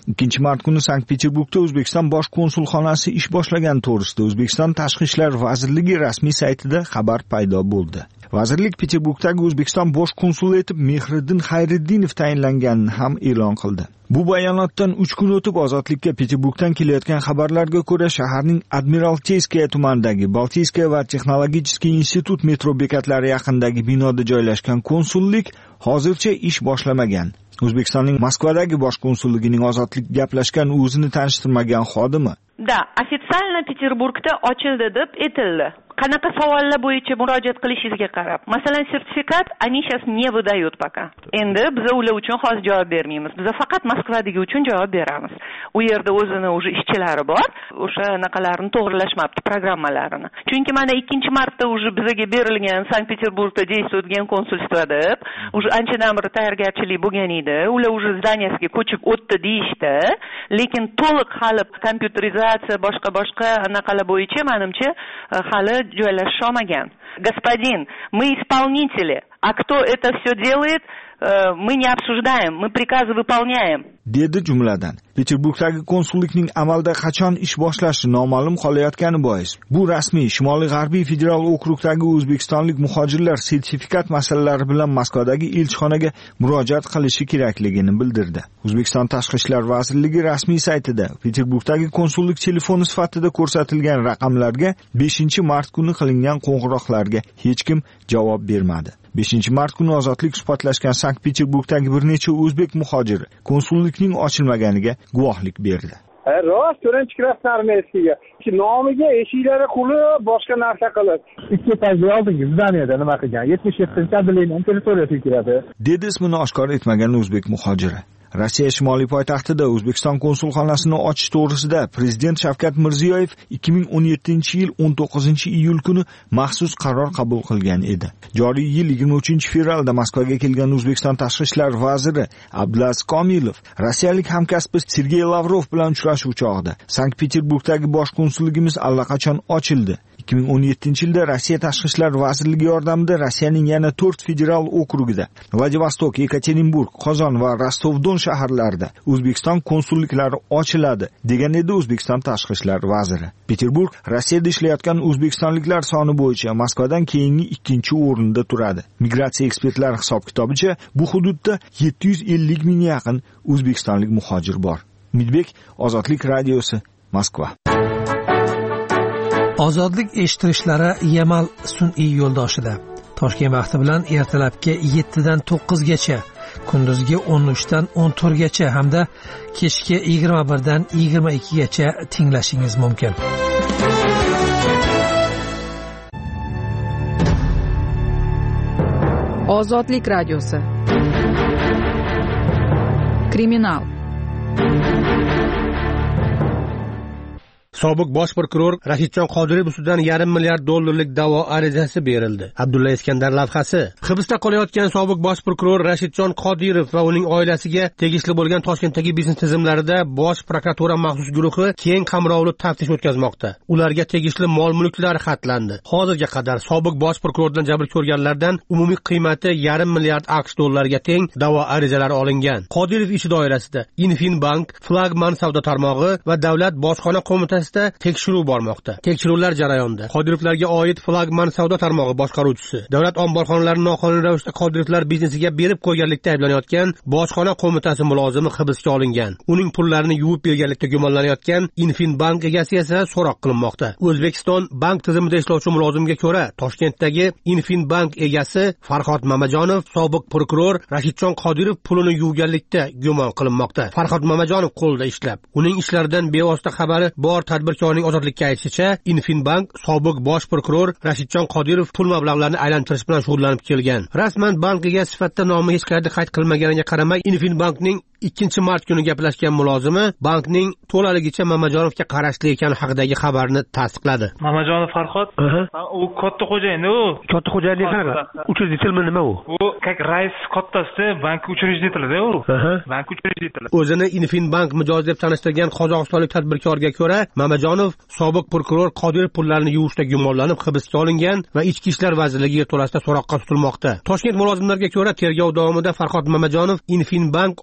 ikkinchi mart kuni Sankt-Peterburgda O'zbekiston bosh konsulxonasi ish boshlagani to'g'risida O'zbekiston Tashqi ishlar vazirligi rasmiy saytida xabar paydo bo'ldi. Vazirlik Peterburgdagi O'zbekiston bosh konsuli etib Mehriddin Xayriddinov tayinlanganini ham e'lon qildi. Bu bayonotdan uch kun o'tib Ozodlikka Peterburgdan kelayotgan xabarlarga ko'ra shaharning Admiralteyskaya tumanidagi Baltiyskiy va texnologicheskiy institut metro bekatlari yaqinidagi binoda joylashgan konsullik hozircha ish boshlamagan. O'zbekistonning Moskvadagi bosh konsulligining Ozodlik gaplashgan o'zini tanishtirmagan xodimi Da, официально Peterburgda ochildi deb aytildi. Qanaqa savollar bo'yicha murojaat qilishingizga qarab. Masalan, sertifikat они сейчас не выдают пока. Endi biz ular uchun hozir javob bermaymiz. Biz faqat Moskvadagi uchun javob beramiz. U yerda o'zini уже ishchilari bor. O'sha naqalarni to'g'rilashmabdi, programmalarini. Chunki mana ikkinchi martda уже bizga berilgan Sankt-Peterburgda действует konsulstva deb, уже anchadan beri tayyorgarchilik bo'lgan edi. Ular уже zdaniyasiga ko'chib o'tdi deyishdi. Lekin to'liq hali kompyuterizatsiya boshqa-boshqa naqalar bo'yicha menimcha hali joylasha olmagan. Господин, мы исполнители, а кто это все делает, мы не обсуждаем, мы приказы выполняем. dedi jumladan. Peterburgdagi konsullikning amalda qachon ish boshlashi noma'lum qolayotgani bois bu rasmiy Shimoliy G'arbiy federal okrugdagi o'zbekistonlik muhojirlar sertifikat masalalari bilan Moskvadagi elchixonaga murojaat qilishi kerakligini bildirdi. O'zbekiston Tashqi ishlar vazirligi rasmiy saytida Peterburgdagi konsullik telefoni sifatida ko'rsatilgan raqamlarga beshinchi mart kuni qilingan qo'ng'iroqlarga hech kim javob bermadi. beshinchi mart kuni Ozodlik suhbatlashgan Sankt-Peterburgdagi bir necha o'zbek muhojiri konsullikning ochilmaganiga guvohlik berdi. Rost to'rtinchi klass armiyasiga nomiga eshiklari qulib boshqa narsa qilib ikki etajli oldingi zdaniyada nima qilgan yetmish yettinchi отделениyaning territoriyasiga kiradi dedi ismini oshkor etmagan o'zbek muhojiri. Rossiya shimoliy poytaxtida O'zbekiston konsulxonasini ochish to'g'risida Prezident Shavkat Mirziyoyev ikki ming o'n yettinchi yil o'n to'qqizinchi iyul kuni maxsus qaror qabul qilgan edi. Joriy yil yigirma uchinchi fevralda Moskvaga kelgan O'zbekiston Tashqi ishlar vaziri Abdulaziz Komilov rossiyalik hamkasbi Sergey Lavrov bilan uchrashuv chog'ida Sankt-Peterburgdagi bosh konsulligimiz allaqachon ochildi. ikki ming o'n yettinchi yilda Rossiya Tashqi ishlar vazirligi yordamida Rossiyaning yana to'rt federal okrugida Vladivostok, Yekaterinburg, Qozon va Rostov-Don shaharlarida O'zbekiston konsulliklari ochiladi, degan edi O'zbekiston Tashqi ishlar vaziri. Peterburg Rossiyada ishlayotgan o'zbekistonliklar soni bo'yicha Moskvadan keyingi ikkinchi o'rinda turadi. Migratsiya ekspertlari hisob-kitobicha bu hududda yetti yuz ellik ming yaqin o'zbekistonlik muhojir bor. Umidbek, Ozodlik radiosi, Moskva. Ozodlik eshittirishlari Yamal sun'iy yo'ldoshida. Toshkent vaqti bilan ertalabki yettidan to'qqizgacha, kunduzgi o'n uchdan o'n to'rtgacha hamda kechki yigirma birdan yigirma ikkigacha tinglashingiz mumkin. Ozodlik radiosi. Kriminal. Sobiq bosh prokuror Rashidjon Qodirov ustidan yarim milliard dollarlik da'vo arizasi berildi. Abdulla Iskandar lavhasi. Hibsda qolayotgan sobiq bosh prokuror Rashidjon Qodirov va uning oilasiga tegishli bo'lgan Toshkentdagi biznes tizimlarida bosh prokuratura maxsus guruhi keng qamrovli taftish o'tkazmoqda. Ularga tegishli mol-mulklar xatlandi. Hozirga qadar sobiq bosh prokurordan jabr ko'rganlardan umumiy qiymati yarim milliard AQSh dollariga teng da'vo arizalari olingan. Qodirov ishi doirasida Infinbank, Flagman savdo tarmog'i va Davlat bojxona qo'mitasi tekshiruv bormoqda. Tekshiruvlar jarayonida Qodirovlarga oid Flagman savdo tarmog'i boshqaruvchisi, davlat omborxonalarini noqonuniy ravishda Qodirovlar biznesiga berib qo'yganlikda ayblanayotgan bojxona qo'mitasi mulozimi hibsga olingan. Uning pullarini yuvib berganlikda gumonlanayotgan Infinbank egasi esa so'roq qilinmoqda. O'zbekiston bank tizimida ishlovchi mulozimga ko'ra, Toshkentdagi Infinbank egasi Farhod Mamajonov sobiq prokuror Rashidjon Qodirov pulini yuvganlikda gumon qilinmoqda. Farhod Mamajonov qo'lda ishlab, uning ishlaridan bevosita xabari bor tadbirkorning Ozodlikka aytishicha, Infinbank sobiq bosh prokuror Rashidjon Qodirov pul mablag'larini aylantirish bilan shug'ullanib kelgan. Rasman bankiga sifatida nomi hech qayerda qayd qilinmaganiga qaramay, Infinbankning ikkinchi mart kuni gaplashgan mulozimi bankning to'laligicha Mamajonovga qarashli ekani haqidagi xabarni tasdiqladi. Mamajonov Farhod, u katta xo'jayin u. Katta xo'jayinlik qanaqa? Uchirditilmi nima u? U как rais kattasida bank uchirditiladi u. Bank uchirditiladi. O'zini Infinbank mijoz deb tanishtirgan qozog'istonlik tadbirkorga ko'ra, Mamajonov sobiq prokuror Qodirov pullarini yuvishda gumonlanib hibsga olingan va Ichki ishlar vazirligi yerto'lasida so'roqqa tutilmoqda. Toshkent mulozimlariga ko'ra, tergov davomida Farhod Mamajonov Infinbank orqali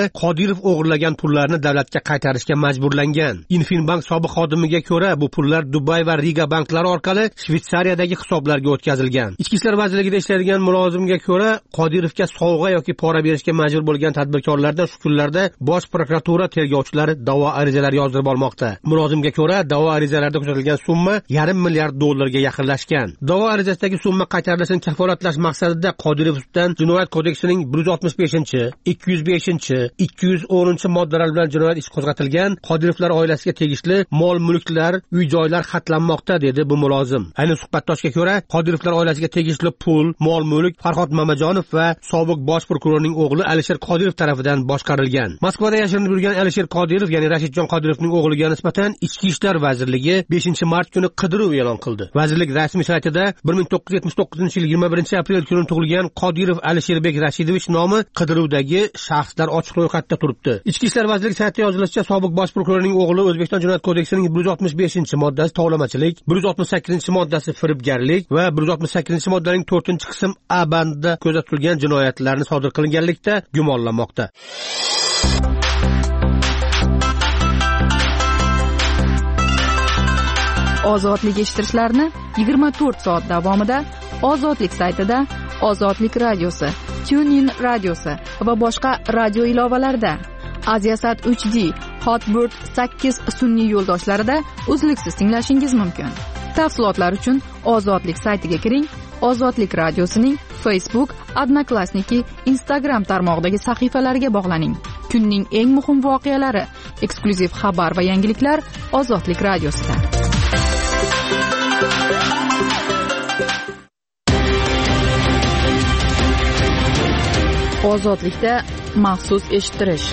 Qodirov o'g'irlagan pullarni davlatga qaytarishga majburlangan. Infinbank sobiq xodimiga ko'ra, bu pullar Dubay va Riga banklari orqali Shvetsariyadagi hisoblarga o'tkazilgan. Ichki ishlar vazirligida ishlaydigan mulozimga ko'ra, Qodirovga sovg'a yoki pora berishga majbur bo'lgan tadbirkorlardan shu kunlarda Bosh prokuratura tergovchilari da'vo arizalari yozdirib olmoqda. Mulozimga ko'ra, da'vo arizalarida ko'rsatilgan summa yarim milliard dollarga yaqinlashgan. Da'vo arizasidagi summa qaytarilishini kafolatlash maqsadida Qodirovdan Jinoyat kodeksining bir yuz oltmish beshinchi, ikki yuz beshinchi, ikki yuz o'ninchi moddalar bilan jinoyat ishi qo'zg'atilgan. Qodirovlar oilasiga tegishli mol-mulklar, uy-joylar xatlanmoqda, dedi bu mulozim. Ayni suhbatdoshga ko'ra, Qodirovlar oilasiga tegishli pul, mol-mulk Farhod Mamajonov va sobiq bosh prokurorning o'g'li Alisher Qodirov tomonidan boshqarilgan. Moskvada yashirinib yurgan Alisher Qodirov, ya'ni Rashidjon Qodirovning o'g'liga nisbatan Ichki ishlar vazirligi beshinchi mart kuni qidiruv e'lon qildi. Vazirlik rasmiy saytida bir ming to'qqiz yuz yetmish to'qqizinchi yil yigirma birinchi aprel kuni tug'ilgan Qodirov Alisherbek Rashidovich nomi qidiruvdagi shaxslar ochiq ro'yxatda turibdi. Ichki ishlar vazirligi saytida yozilishicha, sobiq bosh prokurorning o'g'li O'zbekiston Jinoyat kodeksining bir yuz oltmish beshinchi moddasi tovlamachilik, bir yuz oltmish sakkizinchi moddasi firibgarlik va bir yuz oltmish sakkizinchi moddaning to'rtinchi qism A bandida ko'zda tutilgan jinoyatlarni sodir qilganlikda gumonlanmoqda. Ozodlik eshittirishlarni yigirma to'rt soat davomida Ozodlik saytida, Ozodlik radiosi, TuneIn radiosi va boshqa radio ilovalarida, Aziasat uch D, Hotbird sakkiz sun'iy yo'ldoshlarida uzluksiz tinglashingiz mumkin. Tafsilotlar uchun Ozodlik saytiga kiring. Ozodlik radiosining Facebook, Odnoklassniki, Instagram tarmog'idagi sahifalariga bog'laning. Kunning eng muhim voqealari, eksklyuziv xabar va yangiliklar Ozodlik radiosida. Ozodlikda maxsus eshittirish.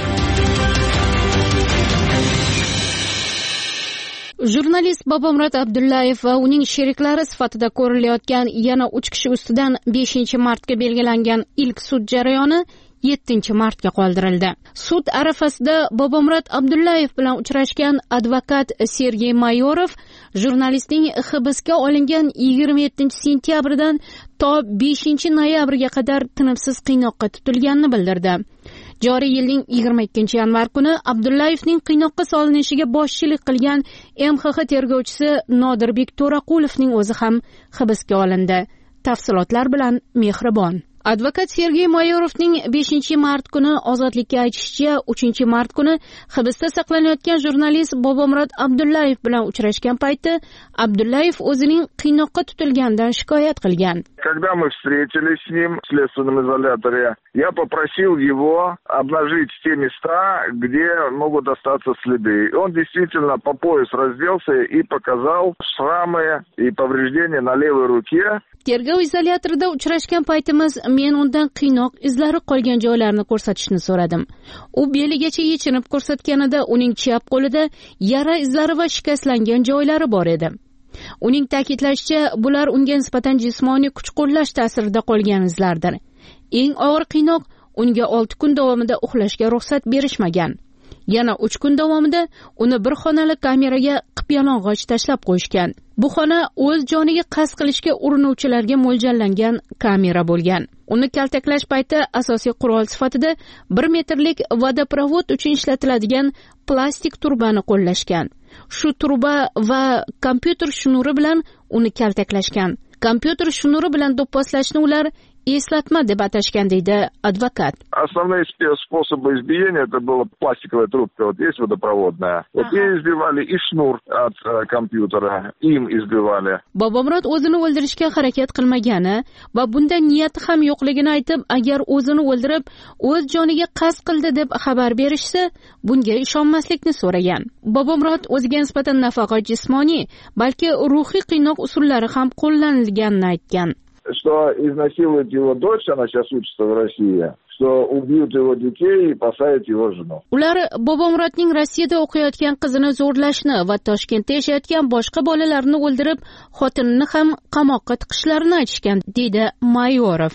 Jurnalist Bobomurod Abdullayev va uning sheriklari sifatida ko'rilayotgan yana uch kishi ustidan beshinchi martga belgilangan ilk sud jarayoni yettinchi martga qoldirildi. Sud arafasida Bobomurod Abdullayev bilan uchrashgan advokat Sergey Mayorov jurnalistning hibsga olingan yigirma yettinchi sentyabrdan to beshinchi noyabrga qadar tinimsiz qiynoqqa tutilganini bildirdi. Joriy yilning yigirma ikkinchi yanvar kuni Abdullayevning qiynoqqa solinishiga boshchilik qilgan M X X tergovchisi Nodirbek To'raqulovning o'zi ham hibsga olindi. Tafsilotlar bilan Mehribon. Advokat Sergey Mayorovning beshinchi mart kuni ozodlikka aytishicha, uchinchi mart kuni hibsda saqlanayotgan jurnalist Bobomurod Abdullayev bilan uchrashgan payti Abdullayev o'zining qiynoqqa tutilganidan shikoyat qilgan. Когда мы встретились с ним в следственном изоляторе, я попросил его обнажить те места, где могут остаться следы. Он действительно по пояс разделся и показал шрамы и повреждения на левой руке. Tergov izolyatorida uchrashgan paytimiz men undan qiynoq izlari qolgan joylarni ko'rsatishni so'radim. U beligacha yechinib ko'rsatganida uning chap qo'lida yara izlari va shikastlangan joylari bor edi. Uning ta'kidlashicha, bular unga nisbatan jismoniy kuch qo'llash ta'sirida qolgan izlardir. Eng og'ir qiynoq unga olti kun davomida uxlashga ruxsat berishmagan. Yana uch kun davomida uni bir xonali kameraga qip-yalang'och tashlab qo'yishgan. Bu xona o'z joniga qasd qilishga urinuvchilarga mo'ljallangan kamera bo'lgan. Uni kaltaklash payti asosiy qurol sifatida bir metrlik vodoprovod uchun ishlatiladigan plastik turbani qo'llashgan. Shu turba va kompyuter shnuri bilan uni kaltaklashgan. Kompyuter shnuri bilan do'pposlashni ular eslatma deb atashgan, deydi advokat. Основные способы избиения это была пластиковая трубка, вот есть водопроводная. Вот ей избивали и шнур от э, компьютера, им избивали. Bobomurod o'zini o'ldirishga harakat qilmagani va bunda niyati ham yo'qligini aytib, agar o'zini o'ldirib, o'z joniga qasd qildi deb xabar berishsa, bunga ishonmaslikni so'ragan. Bobomurod o'ziga nisbatan nafaqat jismoniy, balki ruhiy qiynoq usullari ham qo'llanilganini aytgan. Что изнасилует его дочь, она сейчас учится в России, что убьют его детей и посадят его жену. Ular Bobomurodning Rossiyada o'qiyotgan qizini zo'rlashni va Toshkentda yashayotgan boshqa bolalarni o'ldirib, xotinini ham qamoqqa tiqishlarini aytishgan, deydi Mayorov.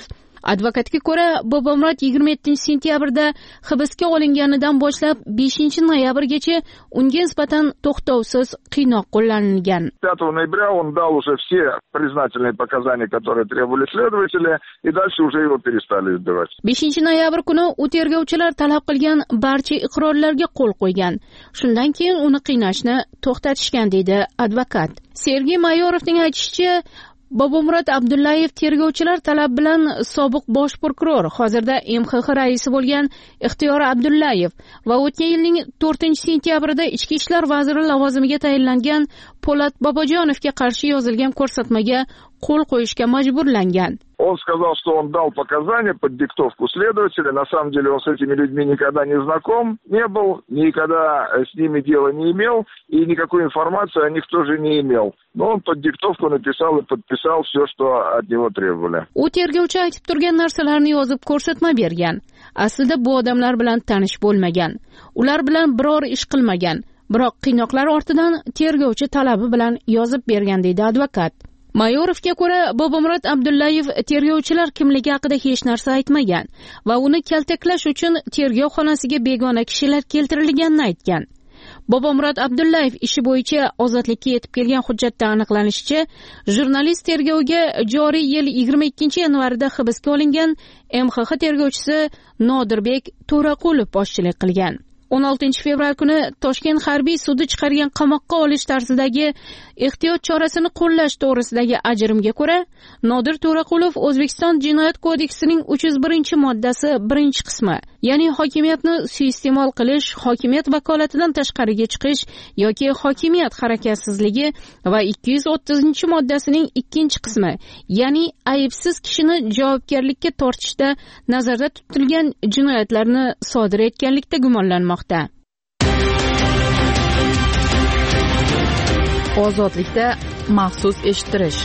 Advokatga ko'ra, Bobomurod yigirma yettinchi sentyabrda hibsga olinganidan boshlab beshinchi noyabrgacha unga nisbatan to'xtovsiz qiynoq qo'llanilgan. пятого ноября он дал уже все признательные показания, которые требовали следователи, и дальше уже его перестали избивать. beshinchi noyabr kuni u tergovchilar talab qilgan barcha iqrorlarga qo'l qo'ygan. Shundan keyin uni qiynashni to'xtatishgan deydi advokat. Sergey Mayorovning aytishicha, Bobomurod Abdullayev tergovchilar talab bilan sobiq bosh prokuror, hozirda M X X raisi bo'lgan Ixtiyor Abdullayev va o'tgan yilning to'rtinchi sentyabrida Ichki ishlar vaziri lavozimiga tayinlangan Po'lat Bobojonovga qarshi yozilgan ko'rsatmaga qo'l qo'yishga majburlangan. Он сказал, что он дал показания под диктовку следователя. На самом деле он с этими людьми никогда не знаком, не был, никогда с ними дела не имел, и никакой информации о них тоже не имел. Но он под диктовку написал и подписал все, что от него требовали. U tergovchi aytib turgan narsalarni yozib ko'rsatma bergan. Aslida bu odamlar bilan tanish bo'lmagan. Ular bilan biror ish qilmagan. Biroq qiynoqlar ortidan tergovchi talabi bilan yozib bergan deydi advokat. Mayorovga ko'ra, Bobomurod Abdullayev tergovchilar kimligi haqida hech narsa aytmagan va uni kaltaklash uchun tergov xonasiga begona kishilar keltirilganini aytgan. Bobomurod Abdullayev ishi bo'yicha ozodlikka yetib kelgan hujjatda aniqlanishicha, jurnalist tergovga joriy yil yigirma ikkinchi yanvarida hibsga olingan M X X tergovchisi Nodirbek To'raqulov boshchilik qilgan. o'n oltinchi fevral kuni Toshkent harbiy sudi chiqargan qamoqqa olish tarzidagi ehtiyot chorasini qo'llash to'g'risidagi ajrimga ko'ra, Nodir To'raqulov O'zbekiston Jinoyat kodeksining uch yuz birinchi moddasi birinchi qismi, ya'ni hokimiyatni suiiste'mol qilish, hokimiyat vakolatidan tashqariga chiqish yoki hokimiyat harakatsizligi va ikki yuz o'ttizinchi moddasining ikkinchi qismi, ya'ni aybsiz kishini javobgarlikka tortishda nazarda tutilgan jinoyatlarni sodir etganlikda gumonlanmoqda. Ozodlikda maxsus eshittirish.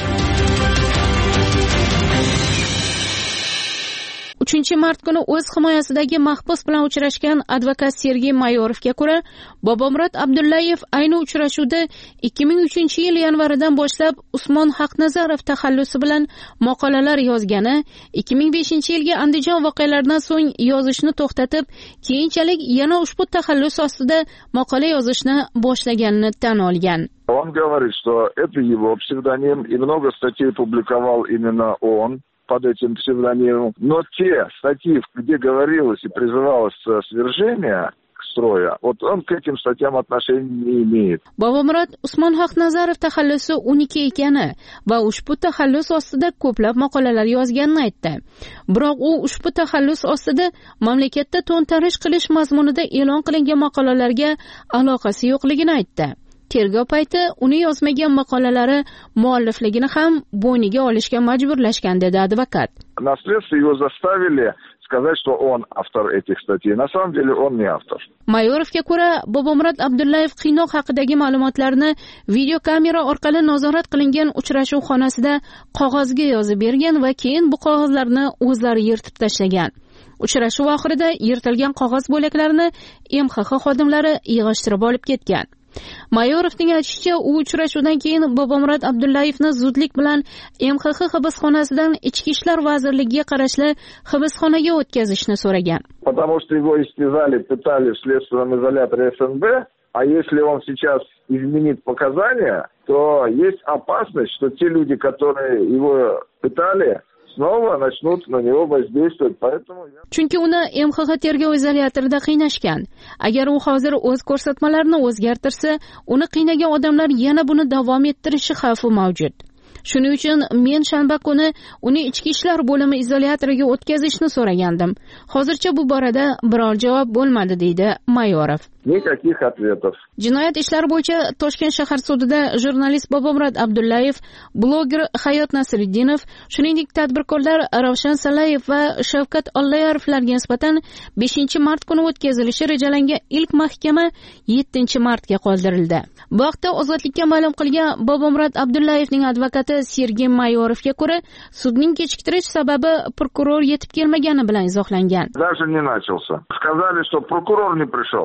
uchinchi mart kuni o'z himoyasidagi mahbus bilan uchrashgan advokat Sergey Mayorovga ko'ra, Bobomurod Abdullayev ayni uchrashuvda ikki ming uchinchi yil yanvaridan boshlab Usmon Haqnazarov taxallusi bilan maqolalar yozgani, ikki ming beshinchi yilgi Andijon voqealaridan so'ng yozishni to'xtatib, keyinchalik yana ushbu taxallus ostida maqola yozishni boshlaganini tan olgan. Он говорит, что это его псевдоним, и много статей публиковал именно он под этим псевдонимом. Но те статьи, где говорилось и призывалось свержение строя, вот он к этим статьям отношения не имеет. Bobomurod Usmon Haqnazarov taxallusi uniki ekani va ushbu taxallus ostida ko'plab maqolalar yozganini aytdi. Biroq u ushbu taxallus ostida mamlakatda to'ntarish qilish mazmunida e'lon qilingan maqolalarga aloqasi yo'qligini aytdi. Tergov payti uni yozmagan maqolalari muallifligini ham bo'yniga olishga majburlashgan dedi advokat. На следствии его заставили сказать, что он автор этих статей. На самом деле он не автор. Mayorovga ko'ra, Bobomurod Abdullayev qiynoq haqidagi ma'lumotlarni videokamera orqali nazorat qilingan uchrashuv xonasida qog'ozga yozib bergan va keyin bu qog'ozlarni o'zlari yirtib tashlagan. Uchrashuv oxirida yirtilgan qog'oz bo'laklarini M X X xodimlari yig'ishtirib olib ketgan. Mayorovning aytishicha, u uchrashuvdan keyin Bobomurod Abdullayevni zudlik bilan M X X hibsxonasidan Ichki ishlar vazirligiga qarashli hibsxonaga o'tkazishni so'ragan. Потому что его истязали, пытали в следственном изоляторе эс эн бэ, а если он сейчас изменит показания, то есть опасность, что те люди, которые его пытали, снова начнут на него воздействовать, поэтому я... Chunki uni M X X tergov izolyatorida qiynashgan. Agar u hozir o'z ko'rsatmalarini o'zgartirsa, uni qiynagan odamlar yana buni davom ettirishi xavfi mavjud. Shuning uchun men shanba kuni uni ichki ishlar bo'limi izolyatoriga o'tkazishni so'ragandim. Hozircha bu borada biror javob bo'lmadi, deydi Mayorov. Никаких ответов. Jinoyat ishlari bo'yicha Toshkent shahar sudida jurnalist Bobomurod Abdullayev, bloger Hayot Nasriddinov, shuningdek tadbirkorlar Ravshan Salayev va Shavkat Ollayarovlarga nisbatan beshinchi mart kuni o'tkazilishi rejalangan ilk mahkama yettinchi martga qoldirildi. Bu haqda Ozodlikka ma'lum qilgan Bobomurod Abdullayevning advokati Sergey Mayorovga ko'ra, sudning kechiktirish sababi prokuror yetib kelmagani bilan izohlangan. Даже не начался. Сказали, что прокурор не пришел.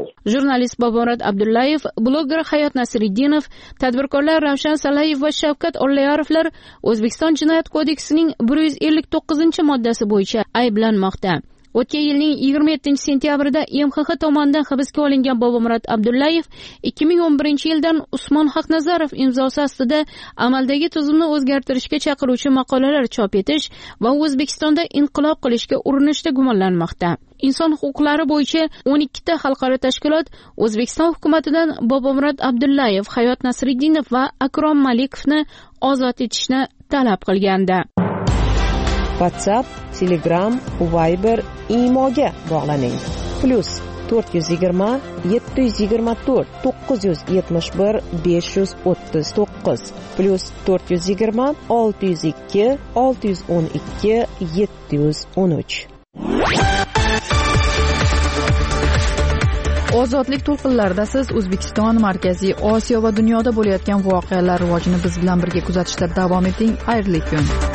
jurnalist Bobomurod Abdullayev, bloger Hayot Nasriddinov, tadbirkorlar Ravshan Salayev va Shavkat Ollayorovlar O'zbekiston Jinoyat kodeksining bir yuz ellik to'qqizinchi moddasi bo'yicha ayblanmoqda. O'tgan yilning yigirma yettinchi sentyabrida E M X X tomonidan hibsga olingan Bobomurod Abdullayev ikki ming o'n birinchi yildan Usmon Haqnazarov imzosi ostida amaldagi tuzumni o'zgartirishga chaqiruvchi maqolalar chop etish va O'zbekistonda inqilob qilishga urinishda gumonlanmoqda. Inson huquqlari bo'yicha o'n ikkita xalqaro tashkilot O'zbekiston hukumatidan Bobomurod Abdullayev, Hayot Nasriddinov va Akrom Malikovni ozod etishni talab qilgandi. WhatsApp, Telegram, Viber, Imoga bog'laning. Plus to'rt yuz yigirma yetti yuz yigirma to'rt to'qqiz yuz yetmish bir besh yuz o'ttiz to'qqiz plus to'rt yuz yigirma olti yuz ikki olti yuz o'n ikki yetti yuz o'n uch. Ozodlik to'lqinlarida siz O'zbekiston, Markaziy Osiyo va dunyoda bo'layotgan voqealar rivojini biz bilan birga kuzatishda davom eting. Xayrli kun.